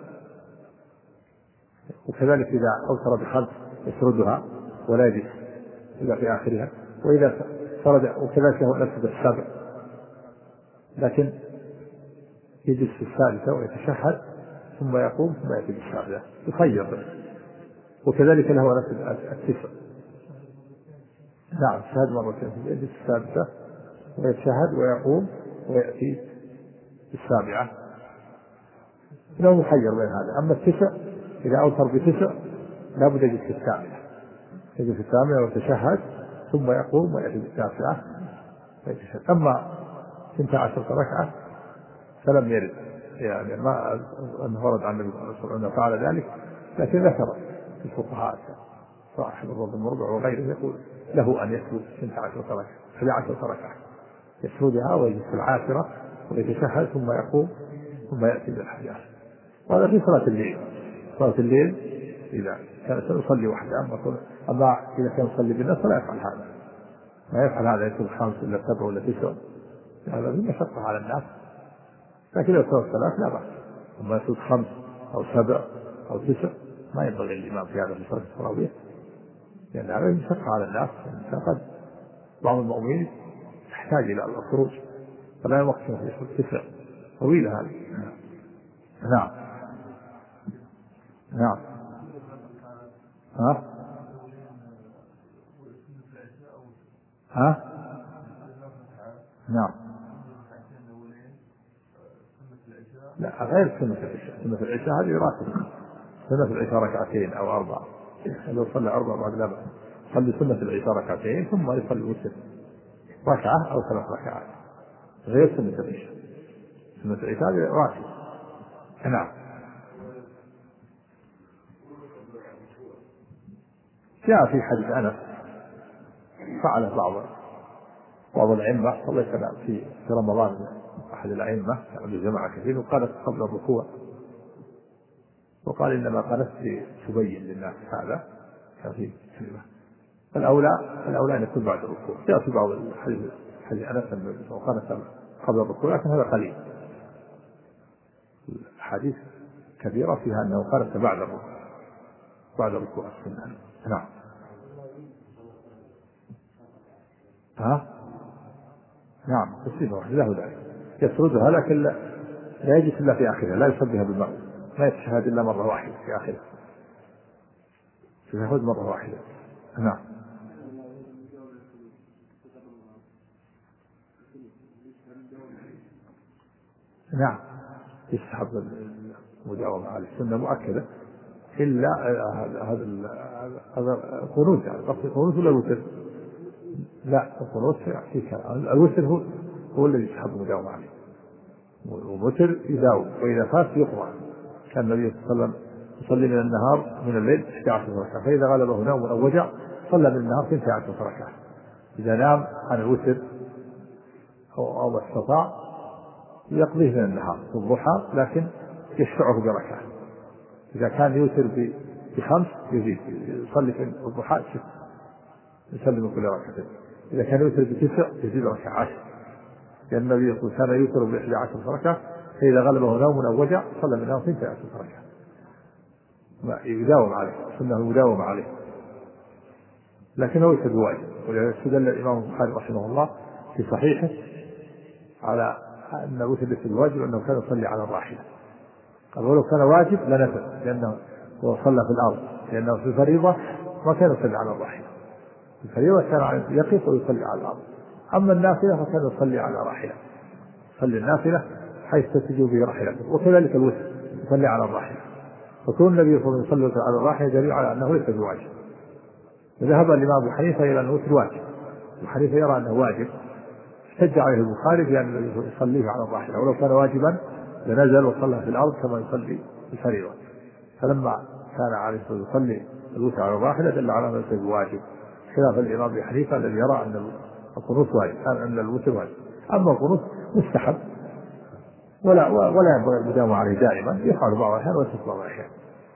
وكذلك إذا أوتر ب5 يسردها ولا يجلس إلا في آخرها، وإذا سرد وكذلك هو نفس ب7 لكن يجلس في الثالثة ويتشهد ثم يقوم ثم يأتي بالسابعة يخير. وكذلك له نفس 9. نعم، شهد مرتين، يجلس السادسة ويتشهد ويقوم ويأتي بالسابعة، لا يخير بين هذا. أما 9 إذا أوتر ب9 لا بد يجلس في الثامنة، يجلس في الثامنة ويتشهد ثم يقوم ويأتي بالتاسعة ويتشهد. أما 12 ركعة فلم يرد، يعني ما أنه ورد عن النبي صلى الله عليه وسلم أنه فعل ذلك، لكن ذكر الفقهاء صاحب الروض المربع وغيره يقول له أن يسجد 12 ركعة 11 ركعة يسجدها ويجلس في العاشرة ويتشهد ثم يقوم ثم يأتي بالحجاج. وهذا في صلاة الليل. صلاة الليل إذا كان يصلي وحده، أما إذا كان يصلي بالناس فلا يفعل هذا، ما يفعل هذا، يكون 5 ولا 7 ولا 9، هذا في مشقة على الناس. لكن لو صلى الصلاة لا بأس، أما يصل 5 أو 7 أو 9 ما ينبغي الإمام في هذا في صلاة التراويح، لأن هذا مشقة على الناس. فقد بعض المؤمنين يحتاج إلى الخروج فلا يمكن في 9 طويلة هذه. نعم. نعم. لا، غير سنة العشاء. سنة العشاء هذه راتبة. سنة العشاء 2 ركعتين أو 4، لو صلى 4 بعد لا بأس. صلي سنة العشاء 2 ركعتين ثم يصلي وتر 1 ركعة أو 3 ركعات، غير سنة العشاء. سنة العشاء هذه راتبة. نعم. جاء في حديث أنس فعل بعض الأئمة، صلى في رمضان أحد الأئمة عنده جماعة كثير وقالت قبل الركوع، وقال إنما قالت تبين للناس هذا كان في كلمة. الأولى أن يكون بعد الركوع. جاء في بعض الحديث أنس وقالت قبل الركوع، لكن هذا قليل. الحديث كثيرة فيها أنه قالت بعد الركوع السنة. نعم. نعم، تصيبه له ذلك، يسردها لكن لا يجلس إلا في آخرها، لا يصبها بالماء، ما يتشهد إلا مرة واحدة في آخرها، تشهد مرة واحدة. نعم. يستحب المداومة عليه، السنة مؤكدة، إلا هذا القنوت، يعني قصد القنوت ولا الوتر؟ لا، القنوت في كلام، الوتر هو الذي يستحب المداومة عليه، والوتر يداوم، وإذا فات يقرأ. كان النبي صلى الله عليه وسلم يصلي من النهار من الليل 11 ركعة، فإذا غلبه نوم أو وجع صلى من النهار 12 ركعة. إذا نام عن الوتر أو استطاع يقضيه من النهار في الضحى، لكن يشفعه بركعة. إذا كان يوتر ب5 يزيد، يصلي في الضحى 6، يصلي من كل ركعتين. إذا كان يوتر ب9 يزيد ركعة 10، لأن النبي يقول كان يوتر ب11 ركعة، فإذا غلبه نوم أو وجع صلى من النهار 12 ركعة. يداوم عليه، سنة المداومة عليه، لكنه ليس بواجب. ولذلك استدل الإمام البخاري رحمه الله في صحيحه على أن الوتر ليس بواجب، أنه كان يصلي على الراحلة. قال ولو كان واجب لنفل، لأنه هو صلى في الأرض، لأنه في الفريضة ما كان يصلي على الراحلة، في الفريضة كان يقف ويصلي على الأرض. أما النافلة فكان يصلي على راحلة، يصلي النافلة حيث تتجه به راحلته، وكذلك الوتر يصلي على الراحلة. فكون النبي صلى الله عليه وسلم يصلي على الراحلة دليل على أنه ليس بواجب. وذهب الإمام أبو حنيفة إلى أنه الوتر واجب، أبو حنيفة يرى أنه واجب، احتج عليه البخاري بأن يصليه على الراحلة، ولو كان واجبا لنزل وصلى في الأرض كما يصلي الفريضة. فلما كان عليه الصلاة والسلام يصلي الوتر على الراحلة دل على أنه ليس بواجب، خلاف الإمام أبي حنيفة الذي يرى أن القنوت واجب، أن الوتر واجب. أما القنوت مستحب، ولا ينبغي المداومة عليه دائما، يفعل بعض الأحيان ويترك بعض الأحيان.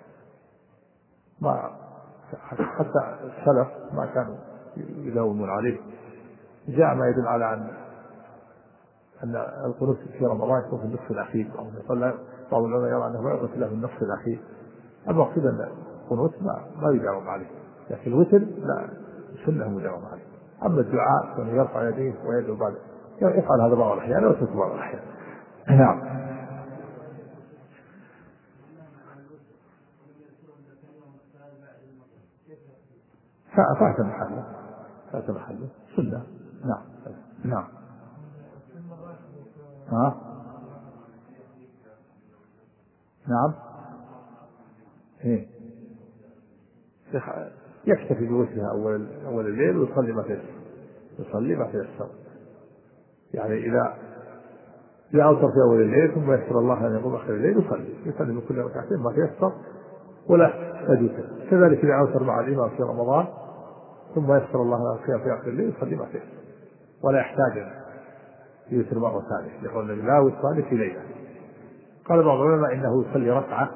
ما حتى السلف ما كانوا يداومون عليه. جاء ما يدل على أن القنوت في رمضان يكون في النصف الأخير، بعض العلماء يرى أنه لا يقصد له في النصف الأخير. المقصود أن القنوت ما يداوم عليه، لكن الوتر لا، سنة مداوم عليه. أما الدعاء فإنه يرفع يديه ويدعو بعد، يفعل هذا بعض الأحيان ويترك بعض الأحيان. نعم. فات محله سنة. نعم. نعم. نعم. إيه. يكتفي بوترها أول الليل ويصلي ما تيسر. يعني إذا أوتر في أول الليل ثم يسر الله أن يقوم آخر الليل يصلي من كل ركعتين ما تيسر ولا يجوز. كذلك إذا أوتر مع الإمام في رمضان ثم يسر الله في آخر الليل يصلي ما تيسر، ولا يحتاج أن يوتر مرة ثانية، يقول لا وتر في ليلة. قال بعض العلماء إنه يصلي ركعة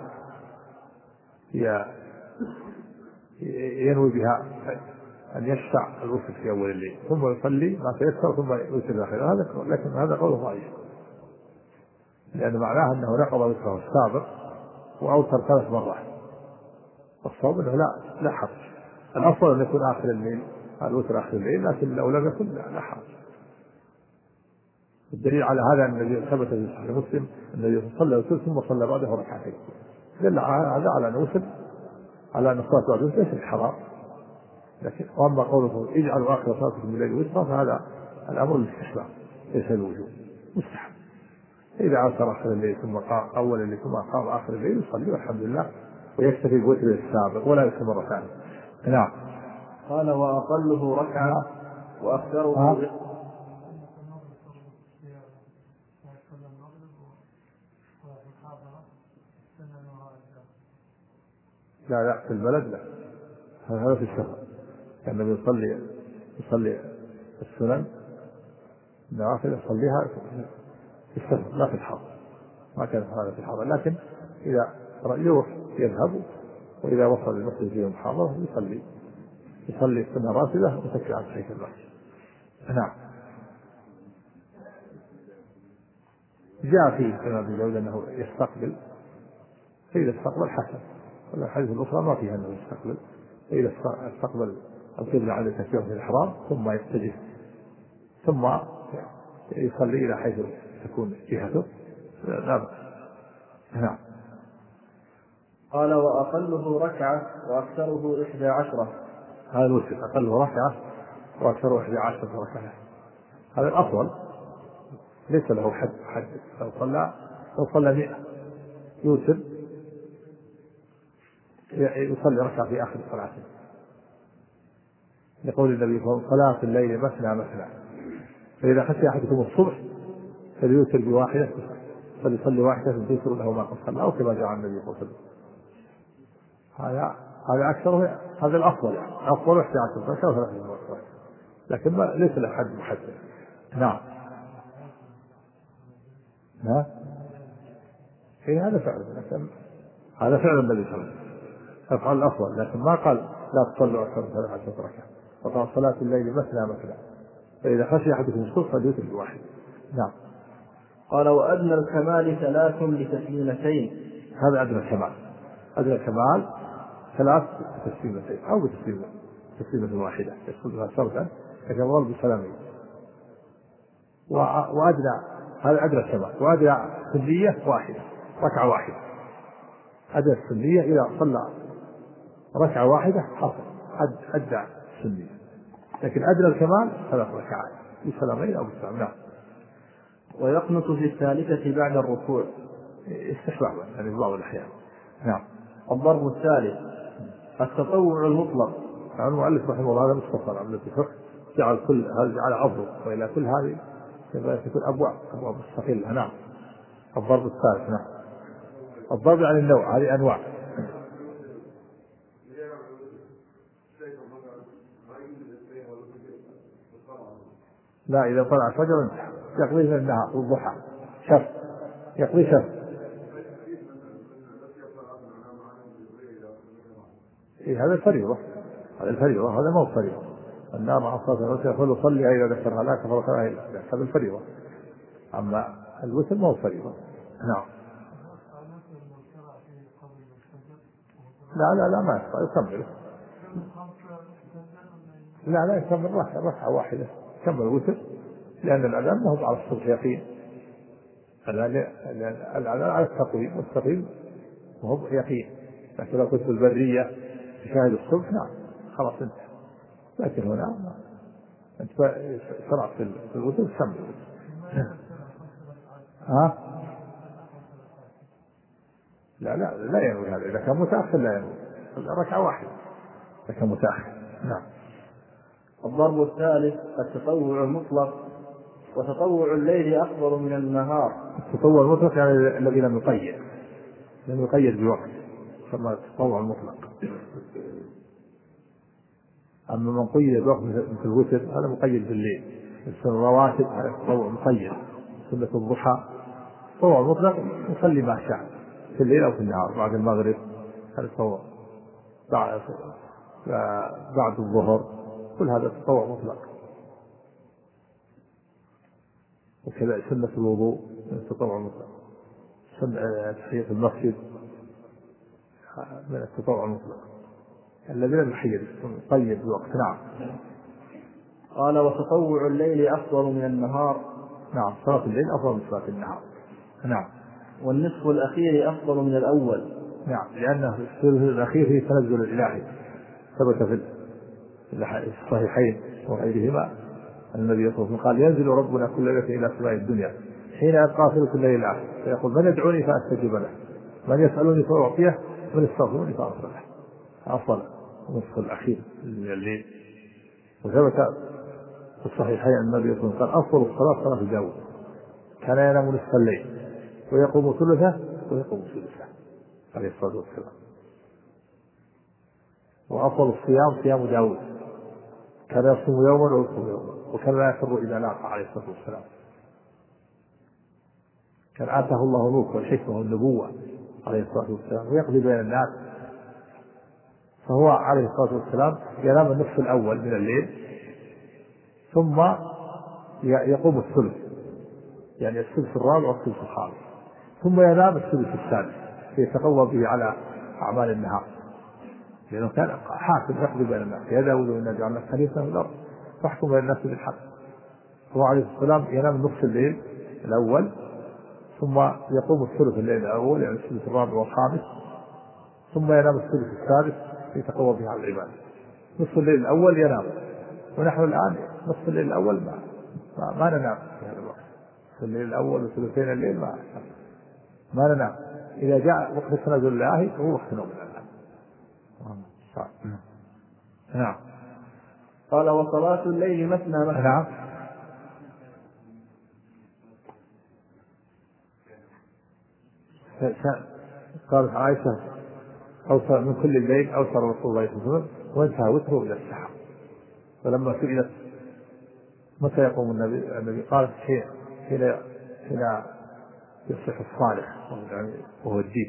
ينوي بها أن يشفع الوتر في أول الليل، ثم يصلي ما تيسر ثم يوتر آخر. لكن هذا قول ضعيف، لأن معناه أنه نقض وتره السابق وأوتر 3 مرات. والصواب أنه لا حرج، الأفضل أن يكون آخر الليل الوتر آخر الليل، لكن لو لم يكن لا حرج. الدليل على هذا أن الذي ثبت في صحيح مسلم الذي صلى الوتر ثم صلى بعده ركعتين، دل هذا على أن الوتر على أن الصلاة بعد الوتر ليست حرام. لكن وأما قوله اجعلوا آخر صلاتكم من الليل وترا فهذا الأمر الاستحباب ليس الوجوب، مستحب. إذا أوتر آخر الليل ثم قام أول الليل ثم قام آخر الليل يصلي والحمد لله، ويكتفي بوتر السابق ولا يكتفي مرة ثانية. نعم. قال وأقله ركعة وأكثره لا في البلد لا، هذا في السفر. كان النبي يصلي السنن النوافل يصليها في السفر لا في الحضر، ما كان هذا في الحضر. لكن إذا يروح يذهب، وإذا وصل للمسجد فيه محاضرة يصلي السنة راتبة وتكفي عن تحية المسجد. نعم. جاء في سنة أبي داود أنه يستقبل، فإذا استقبل حسن، والحديث الأخرى ما فيها أنه يستقبل. فإذا استقبل القبلة على تكبيرة الإحرام ثم يتجه ثم يصلي إلى حيث تكون جهته لا بأس. نعم. قال وأقله ركعة وأكثره 11. هذا الوتر أقله ركعة وأكثره 11 ركعة، هذا الأفضل، ليس له حد. لو صلى لو صلى 100 يوتر يصلي ركعة في آخر صلاته، لقول النبي صلى الله عليه وسلم صلاة الليل مثنى مثنى، فإذا خشي أحدكم الصبح فليوتر بواحدة فليصلي واحدة توتر له ما قد صلى، أو كما جاء عن النبي صلى الله عليه وسلم. هذا أكثر، هذا الأفضل، أفضل 11 ركعة و 3 ركعات، لكن ليس له حد محدد. نعم. هذا فعل، هذا فعل النبي صلى الله عليه وسلم، أفعل الأفضل، لكن ما قال لا تصلوا أكثر من 13 ركعة، وقال صلاة الليل مثنى مثنى، فإذا خشي أحدكم الصبح فليوتر بواحد. نعم. قال وأدنى الكمال 3 لتسليمتين. هذا أدنى الكمال، أدنى الكمال 3 تسليمتين أو تسليمة واحدة يدخلها شرطا كجواب بسلامين. وأدنى، هذا أدنى الكمال، وأدنى سنية واحدة، ركعة واحدة. أدنى السنية إذا صلى ركعة واحدة حصل أدنى السنية، لكن أدنى الكمال 3 ركعات بسلامين أو بسلام. نعم. ويقنط في الثالثة بعد الركوع استحبابا يعني في بعض الأحيان. نعم. الضرب الثالث التطوع المطلق. يعني المؤلف رحمه الله هذا مختصر عن الفقه، جعل كل هذا على عضو، وإلى كل هذه تكون أبواب مستقلة. نعم. الضرب الثالث. نعم. الضرب عن النوع، هذه أنواع. لا، إذا طلع الفجر يقضي من النهار والضحى شف، يقضي شف. هذا الفريضة، هذا الفريضة، هذا ما هو فريضة. النار مع الصلاة والوتر يقول صلي إذا ذكرها لا كفرتها إلا، هذا الفريضة. أما الوتر ما هو فريضة. نعم. لا ما يكمل. لا يكمل ركعة واحدة، يكمل الوتر، لأن الأذان ما هو على الصبح يقين، الأذان على التقويم، والتقويم وهو يقين. لكن لو كنت في البرية تشاهد الصبح نعم خلاص انت، لكن هنا انت شرعت في الوتر تكمل. لا ينوي هذا، إذا كان متأخر لا ينوي، ركعة واحدة إذا كان متأخر. نعم. الضرب الثالث التطوع المطلق. وتطوع الليل أفضل من النهار. التطوع المطلق يعني الذي لم يقيد بوقت، ثم التطوع المطلق. أما من قيد بوقت مثل الوتر هذا مقيد بالليل. مثل الرواتب هذا التطوع مقيد، سنة الضحى التطوع المطلق يصلي ما شاء في الليل أو في النهار، بعد المغرب هذا التطوع، بعد الظهر، كل هذا التطوع مطلق. وكذا سنة الوضوء من التطوع المطلق، سنة تحية المسجد من التطوع المطلق الذي لم يقيد بوقت. نعم. قال وتطوع الليل أفضل من النهار. نعم، صلاة الليل أفضل من صلاة النهار. نعم. والنصف الأخير أفضل من الأول. نعم، لأنه الثلث الأخير فيه تنزل الإلهي، ثبت في الصحيحين وغيرهما أن النبي صلى الله عليه وسلم قال ينزل ربنا كل ليلة إلى سماء الدنيا حين يبقى ثلث الليل الآخر فيقول من يدعوني فأستجيب له، من يسألني فأعطيه، من يستغفرني فأغفر له. أفضل النصف الأخير من الليل. وثبت في الصحيحين أن النبي صلى الله عليه وسلم قال أفضل الصلاة صلاة داود، كان ينام نصف الليل ويقوم ثلثه ويقوم ثلثه عليه الصلاة والسلام. وأفضل الصيام صيام داود، كان يصوم يوما ويصوم يوما، وكان لا يفر إذا لاقى عليه الصلاة والسلام. كان آتاه الله الملك والحكمة والنبوة عليه الصلاة والسلام ويقضي بين الناس. فهو عليه الصلاة والسلام ينام النصف الأول من الليل ثم يقوم الثلث، يعني الثلث الرابع والثلث الخامس، ثم ينام الثلث السادس ليتقوى به على أعمال النهار، لأنه كان حاكم يقضي بين الناس. يا داود إنا جعلناك خليفة في الأرض فاحكم بين الناس بالحق. هو عليه الصلاة والسلام ينام نصف الليل الأول ثم يقوم الثلث الليل الأول يعني الثلث الرابع والخامس، ثم ينام الثلث السادس ليتقوى به على العباد. نصف الليل الأول ينام، ونحن الآن نصف الليل الأول ما ننام في هذا الوقت. نصف الليل الأول وثلثين الليل ما ما ننام إذا جاء وقت تنزل الله هو وقت نوم الله. نعم. قال وصلاة الليل مثنى مثنى. نعم. قالت عائشة أوصى من كل الليل أوصى رسول الله صلى الله عليه وسلم وانتهى وتره إلى السحر. فلما سئلت متى يقوم النبي قالت حين يصبح الصالح وهو الدين،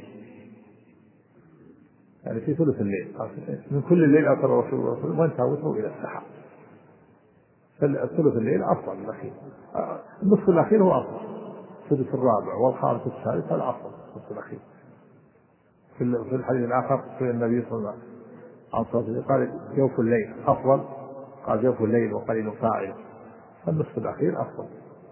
يعني في ثلث الليل. من كل الليل أوصى رسول الله صلى الله عليه وسلم وانتهى وتره إلى السحر. فالثلث الليل أفضل من الأخير، النصف الأخير هو أفضل، الثلث الرابع والخامس والثالث هذا أفضل النصف الأخير. في الحديث الآخر في النبي صلى الله عليه وسلم قال جوف الليل أفضل، قال جوف الليل وقليل فاعل، فالنصف الأخير أفضل.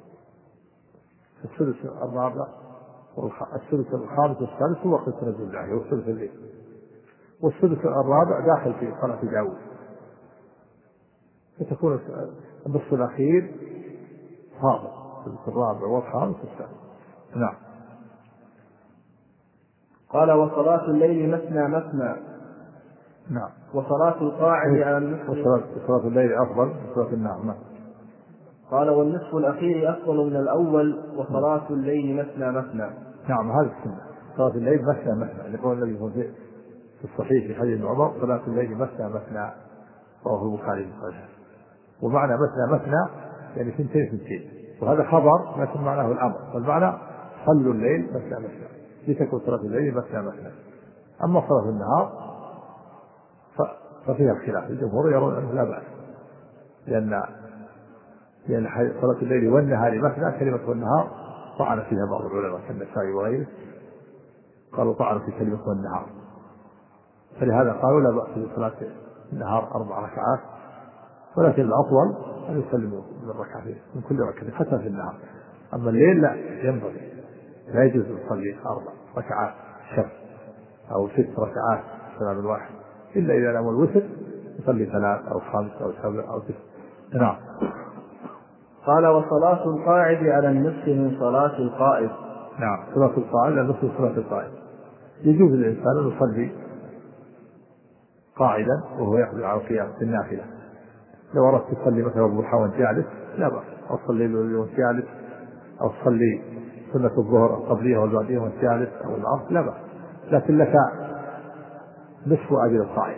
الثلث الرابع والثلث الخامس والثالث هو وقت تنزل الله والثلث الليل، والثلث الرابع داخل في صلاة داود، فتكون النصف الأخير فاضل، الثلث الرابع والخامس والثالث. نعم. قال وصلاة الليل مثنى مثنى. نعم. وصلاة القاعد على النصف. وصلاة الليل أفضل من صلاة النهار. قال والنصف الأخير أفضل من الأول وصلاة الليل مثنى مثنى. نعم هذا السنة، صلاة الليل مثنى مثنى، يقول النبي في الصحيح في حديث عمر صلاة الليل مثنى مثنى، رواه البخاري في صحيحه. ومعنى مثنى مثنى يعني ثنتين، وهذا خبر لكن معناه الأمر، والمعنى صلوا الليل مثنى مثنى لتكون صلاة الليل مثنى مثنى. أما صلاة النهار ففيها الخلاف، الجمهور يرون أنه لا بأس، لأن صلاة الليل والنهار مثنى، كلمة والنهار طعن فيها بعض العلماء كالنسائي وغيره، قالوا طعن في كلمة والنهار، فلهذا قالوا لا بأس بصلاة النهار 4 ركعات، ولكن الأفضل أن يسلموا من ركعتين من كل ركعتين حتى في النهار. أما الليل لا ينبغي، لا يجوز يصلي 4 ركعات شف أو 6 ركعات سلام الواحد، إلا إذا نام الوتر يصلي 3 أو 5 أو 7 أو 9. نعم. قال وصلاة القاعد على النصف من صلاة القائم. نعم. صلاة القائم على النصف من صلاة القائم. يجوز للإنسان أن يصلي قاعدا وهو يقدر على القيام في النافلة، لو أردت تصلي مثلا الضحى وأنت جالس لا بأس، أو تصلي الليل وأنت جالس، أو تصلي سنة الظهر القبلية والبعدية وأنت جالس أو العصر لا بأس، لكن لك نصف أجر القائم.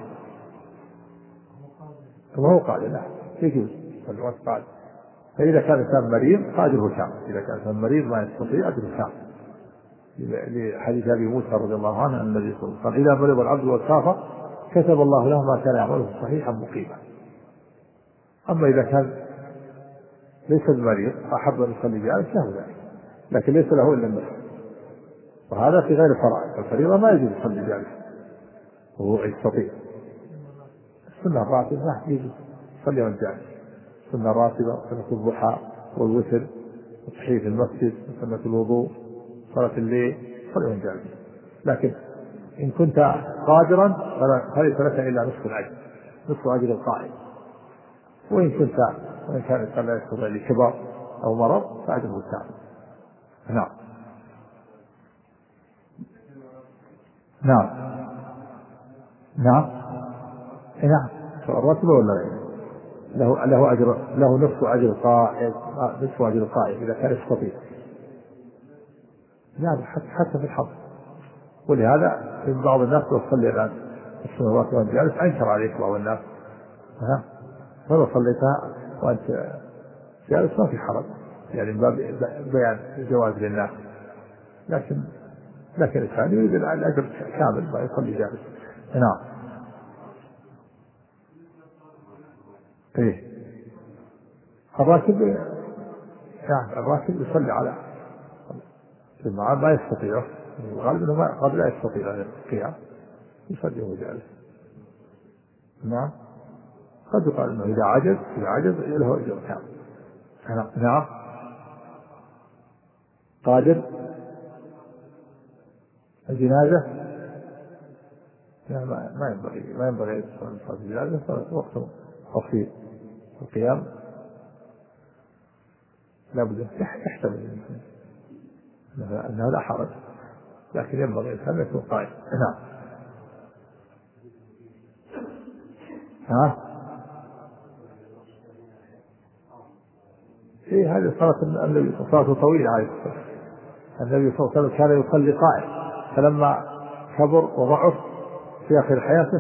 كما هو قاعد لا يجوز الوقت قاعد. فإذا كان الإنسان مريض فأجره كامل، إذا كان الإنسان مريض ما يستطيع أجره كامل، لحديث أبي موسى رضي الله عنه أن النبي صلى الله عليه وسلم قال إذا مرض العبد وسافر كتب الله له ما كان يعمله صحيحا مقيما. أما إذا كان ليس المريض أحب أن يصلي جالس له ذلك، لكن ليس له إلا النصف، وهذا في غير الفرائض. الفريضة ما يجوز يصلي جالس وهو يستطيع. السنة الراتبة ما يجوز يصلي وأنت جالس، السنة الراتبة سنة الضحى والوتر وتحية المسجد وسنة الوضوء صلاة الليل صلي وأنت جالس. لكن إن كنت قادرا فليس لك إلا نصف الأجر، نصف أجر القائم. وإن كان الإنسان لا يستطيع لكبر أو مرض فأجره كامل. نعم. نعم. نعم. نعم. الراتب ولا له أجر، له نصف أجر القائم، نصف أجر القائم إذا كان يستطيع. يعني حتى في الحظ. ولهذا من بعض الناس يصلي الآن السنوات وأنت جالس أنكر عليك بعض الناس، فلو صليتها وأنت جالس ما في حرج، يعني من باب بيان الجواز للناس، لكن الإنسان يريد الأجر كامل ما يصلي جالس. نعم. إيه الراكب يعني الراكب يصلي على المعاد ما يستطيع، الغالب أنه قد لا يستطيع القيام يصلي وهو جالس. نعم. قد يقال أنه إذا عجز له أجر كامل. نعم. قادر الجنازة ما ينبغي صلاة الجنازة، وقت قصير القيام لا بد يحتمل أنه لا حرج، لكن ينبغي الإنسان يكون قائم. نعم. إيه هذه صلاة النبي صلاة طويلة عليه الصلاة والسلام. النبي صلى الله عليه وسلم كان يصلي قائم، فلما كبر وضعف في آخر حياته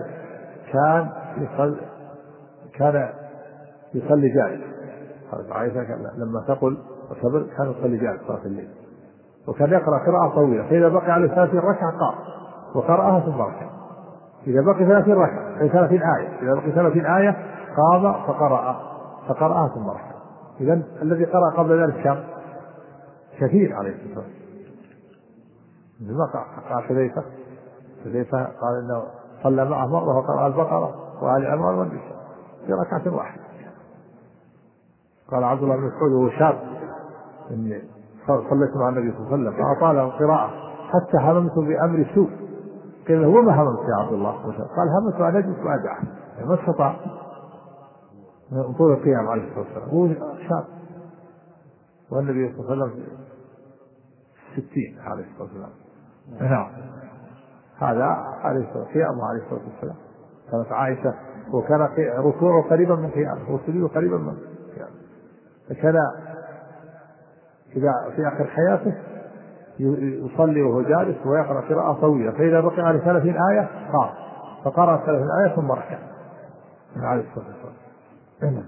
كان يصلي جالس. عائشة لما ثقل وكبر كان يصلي جالس صلاة الليل، وكان يقرأ قراءة طويلة، فإذا بقي على 30 ركعة قام وقرأها ثم ركع. إذا بقي 30 ركعة أي 30 آية، إذا بقي 30 آية قام فقرأها ثم ركع. إذن الذي قرأ قبل ذلك كم؟ كثير عليه الصلاة والسلام. لما قال حذيفة قال إنه صلى معه مرة وقرأ البقرة وآل عمران والنساء في ركعة واحدة. قال عبد الله بن مسعود وهو شاب إني صليت مع النبي صلى الله عليه وسلم فأطال القراءة حتى هممت بأمر سوء. قيل له وما هممت يا عبد الله؟ قال هممت أن أجلس وأدعى، ما استطاع من طول القيام عليه الصلاة والسلام. هو شاب والنبي صلى الله عليه وسلم 60 عليه الصلاة والسلام. نعم. هذا عليه الصلاة والسلام كانت عائشة وكان ركوعه قريبا من قيامه وسجوده قريبا من قيامه، فكان إذا في آخر حياته يصلي وهو جالس ويقرأ قراءة طويلة، فإذا بقي على 30 آية قام فقرأ 30 آية ثم ركع عليه الصلاة والسلام.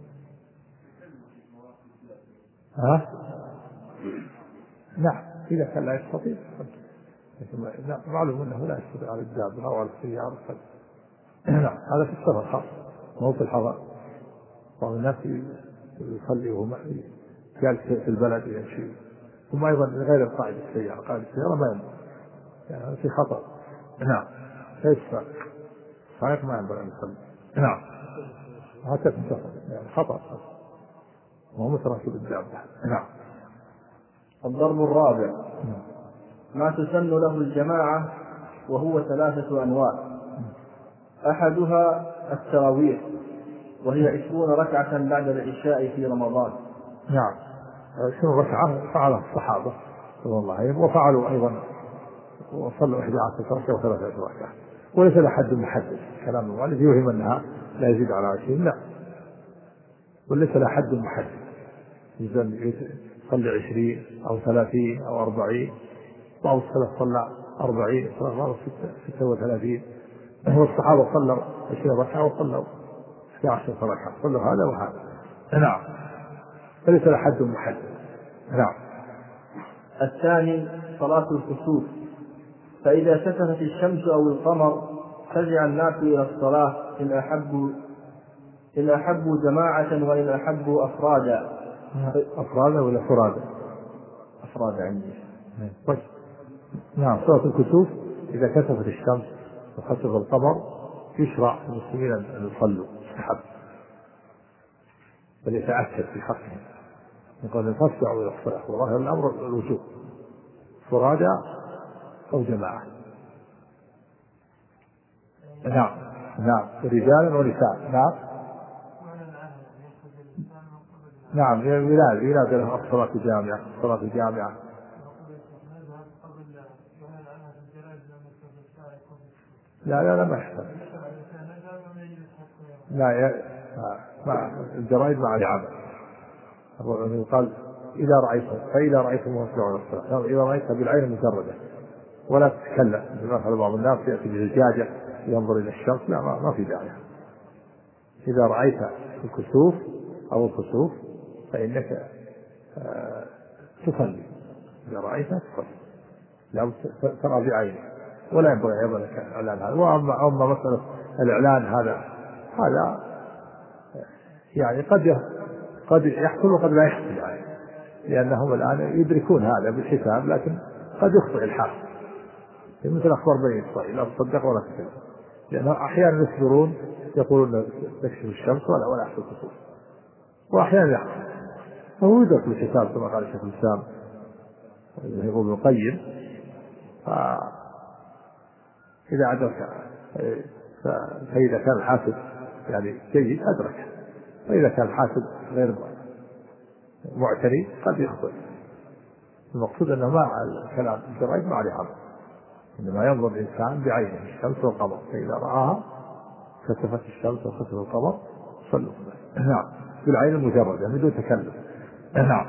نعم إذا كان لا يستطيع، معلوم أنه لا يستطيع على الدابة أو على السيارة. نعم هذا في السفر خاص، مو في الحضر. بعض الناس يصلي وهو جالس في البلد يمشي، ثم أيضا غير القائد السيارة، قائد السيارة ما ينبغي يعني في خطر. نعم ليس صحيح ما ينبغي أن يصلي. نعم حتى في السفر يعني خطر وهو متراكب الدابة. نعم. الضرب الرابع ما تسن له الجماعة، وهو 3 أنواع. أحدها التراويح، وهي 20 ركعة بعد العشاء في رمضان. نعم 20 ركعة فعلها الصحابة رضي الله عنهم، وفعلوا أيضا وصلوا 11 ركعة و13 ركعة، وليس لحد محدد. كلام الوالد يوهم أنها لا يزيد على 20، لا، وليس لحد محدد، يصلي 20 أو 30 أو 40. بعض السلف صلى 40 صلى 36، والصحابة صلوا 20 ركعة وصلوا 11 ركعة، صلوا هذا وهذا. نعم فليس لحد محدد. نعم. الثاني صلاة الكسوف، فإذا كسفت الشمس أو القمر فزع الناس إلى الصلاة إن أحبوا جماعة وإن أحبوا أفرادا. أفرادا ولا فرادا؟ أفرادا عندي. طيب. نعم صلاة الكسوف إذا كسفت الشمس وخسف القمر يشرع المسلمين أن يصلوا مستحب، بل يتأكد في حقهم يقول فاسعوا إلى الصلاة، وظاهر الأمر الوجوب فرادا أو جماعة. نعم رجالا ونساء. نعم ولاد له الصلاة جامعة. لا ما يحتاج. الجرائد مع العمل. يقال فإذا رأيتم فاسعوا إلى الصلاة، إذا رأيتها بالعين المجردة ولا تتكلم مثل بعض الناس يأتي بزجاجة ينظر إلى الشمس، لا ما في داعي. إذا رأيت الكسوف أو الخسوف فإنك تصلي، إذا رأيتها تصلي، لا ترى بعينك، ولا ينبغي أيضا الإعلان هذا. وأما مسألة الإعلان هذا يعني قد يحصل وقد لا يحصل يعني، لأنهم الآن يدركون هذا بالحساب، لكن قد يخطئ الحاكم مثل أخبار بني إسرائيل، لا تصدق ولا تكذب، لأنه أحيانا يصبرون يقولون تكشف الشمس ولا يحصل كسوف، وأحيانا يحصل، فهو يدرك بالحساب كما قال الشيخ الإسلام يقول ابن القيم. إذا أدرك فإذا كان الحاسب يعني جيد أدرك، وإذا كان الحاسب غير معتني قد يخطئ. المقصود أنه مع الكلام الجرائد مع العمل. إنما ينظر الإنسان بعينه الشمس والقمر، فإذا رآها كسفت الشمس وخسف القمر صلوا. نعم، بالعين المجردة من دون تكلف. نعم.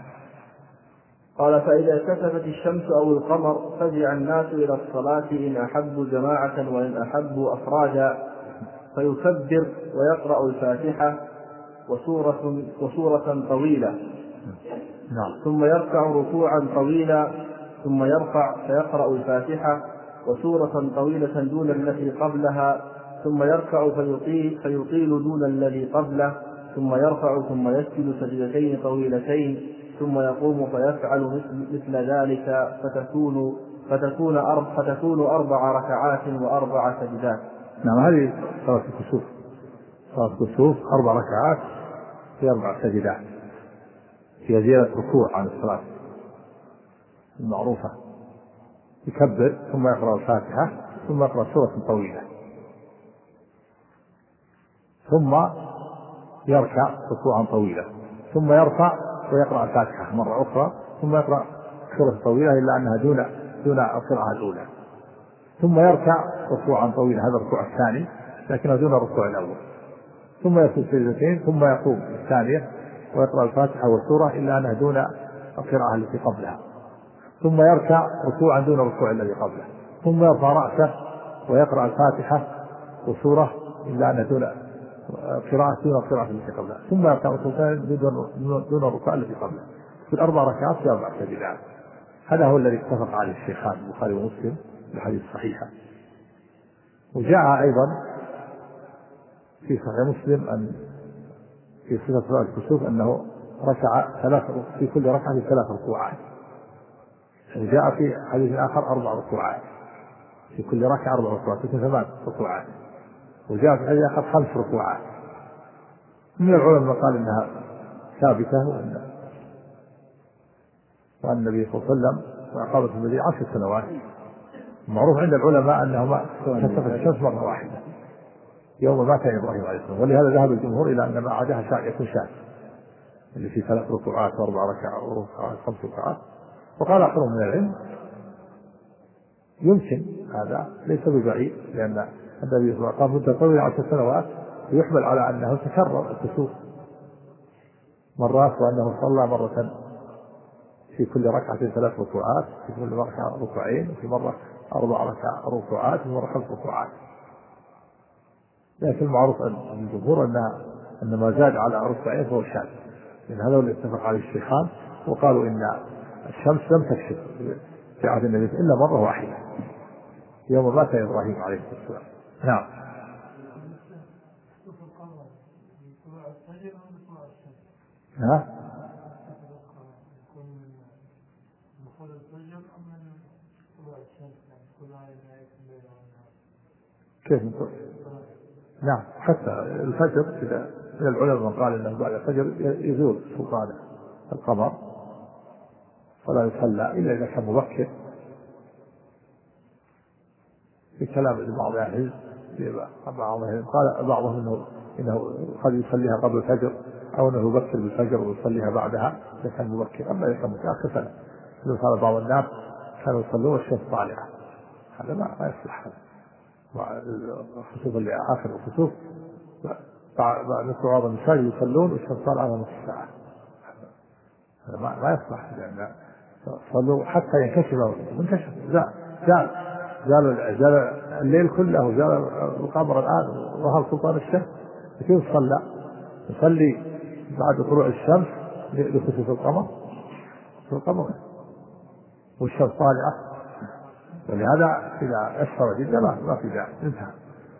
قال: فإذا كسفت الشمس أو القمر فزع الناس إلى الصلاة إن أحبوا جماعة وإن أحبوا أفرادا، فيكبر ويقرأ الفاتحة وسورة طويلة، ثم يركع ركوعا طويلا، ثم يرفع فيقرأ الفاتحة وسورة طويلة دون التي قبلها، ثم يركع فيطيل دون الذي قبله، ثم يرفع ثم يسجد سجدتين طويلتين، ثم يقوم فيفعل مثل ذلك فتكون 4 ركعات و4 سجدات. نعم، هذه صلاة الكسوف. صلاة الكسوف 4 ركعات في 4 سجدات، في زيادة ركوع عن الصلاة المعروفة. يكبر ثم يقرأ الفاتحة ثم يقرأ سورة طويلة، ثم يركع ركوعا طويلا، ثم يرفع ويقرأ الفاتحة مرة أخرى، ثم يقرأ سورة طويلة إلا أنها دون القراءة الأولى، ثم يركع ركوعا طويلا، هذا الركوع الثاني لكنه دون الركوع الأول، ثم يسجد سجدتين، ثم يقوم الثانية ويقرأ الفاتحة والسورة إلا أنها دون القراءة التي قبلها، ثم يركع ركوعا دون الركوع الذي قبله، ثم يرفع رأسه ويقرأ الفاتحة وسورة إلا أنها دون القراءة التي قبلها، ثم يركع ركوعين دون الركوع الذي قبله، في 4 ركعات في 4 سجدات. هذا هو الذي اتفق عليه الشيخان البخاري ومسلم بالحديث الصحيحة. وجاء أيضا في صحيح مسلم أن في صفة صلاة الكسوف أنه ركع في كل ركعة 3 ركوعات، وجاء في حديث آخر 4 ركوعات، في كل ركعة 4 ركوعات، 8 ركوعات، وجاء في حديث آخر 5 ركوعات. من العلماء قال إنها ثابتة، وأن النبي صلى الله عليه وسلم أقام في المدينة 10 سنوات. معروف عند العلماء أنه كسفت الشمس مرة واحدة يوم مات إبراهيم عليه السلام، ولهذا ذهب الجمهور إلى أن ما عداها يكون شاذ، اللي في 3 ركوعات و4 ركعات و5 ركعات. وقال آخر من العلم يمكن هذا ليس ببعيد، لأن النبي صلى الله عليه وسلم قام مدة طويلة 10 سنوات، ويحمل على أنه تكرر الكسوف مرات، وأنه صلى مرة في كل ركعة 3 ركوعات، في كل ركعة ركوعين، وفي مرة 4 ركوعات، وفي مرة 5 ركوعات. لكن المعروف عند الجمهور أن ما زاد على ركوعين فهو شاذ، لأن هذا اللي اتفق عليه الشيخان، وقالوا إن الشمس لم تكشف في عهد النبي إلا مرة واحدة يوم مات إبراهيم عليه السلام. نعم. كيف نقول؟ نعم، حتى الفجر إذا من العلماء قال أنه بعد الفجر يزول سلطان القمر فلا يصلى إلا إذا كان مبكر، في كلام بعض أهل العلم. قال بعضهم إنه قد يصليها قبل الفجر، أو أنه يبكر بالفجر ويصليها بعدها إذا كان مبكر. أما إذا كان متأخر فلا. قال بعض الناس كانوا يصلون والشمس طالعة، هذا ما يصلح. الخسوف اللي آخر الخسوف بعد بعض المساجد يصلون والشمس طالعة على نصف ساعة، هذا ما يصلح، لأن صلوا حتى ينكشف زال الليل كله، وزال القمر الآن، وظهر سلطان الشمس. كيف يصلي بعد طلوع الشمس لخسوف القمر والشمس طالعة؟ ولهذا إذا أسفر جدا ما في داعي، انتهى.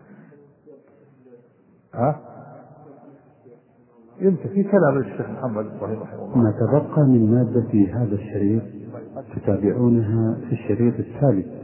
يمكن في كلام الشيخ محمد إبراهيم رحمه الله. ما تبقى من مادة هذا الشريط تتابعونها في الشريط التالي.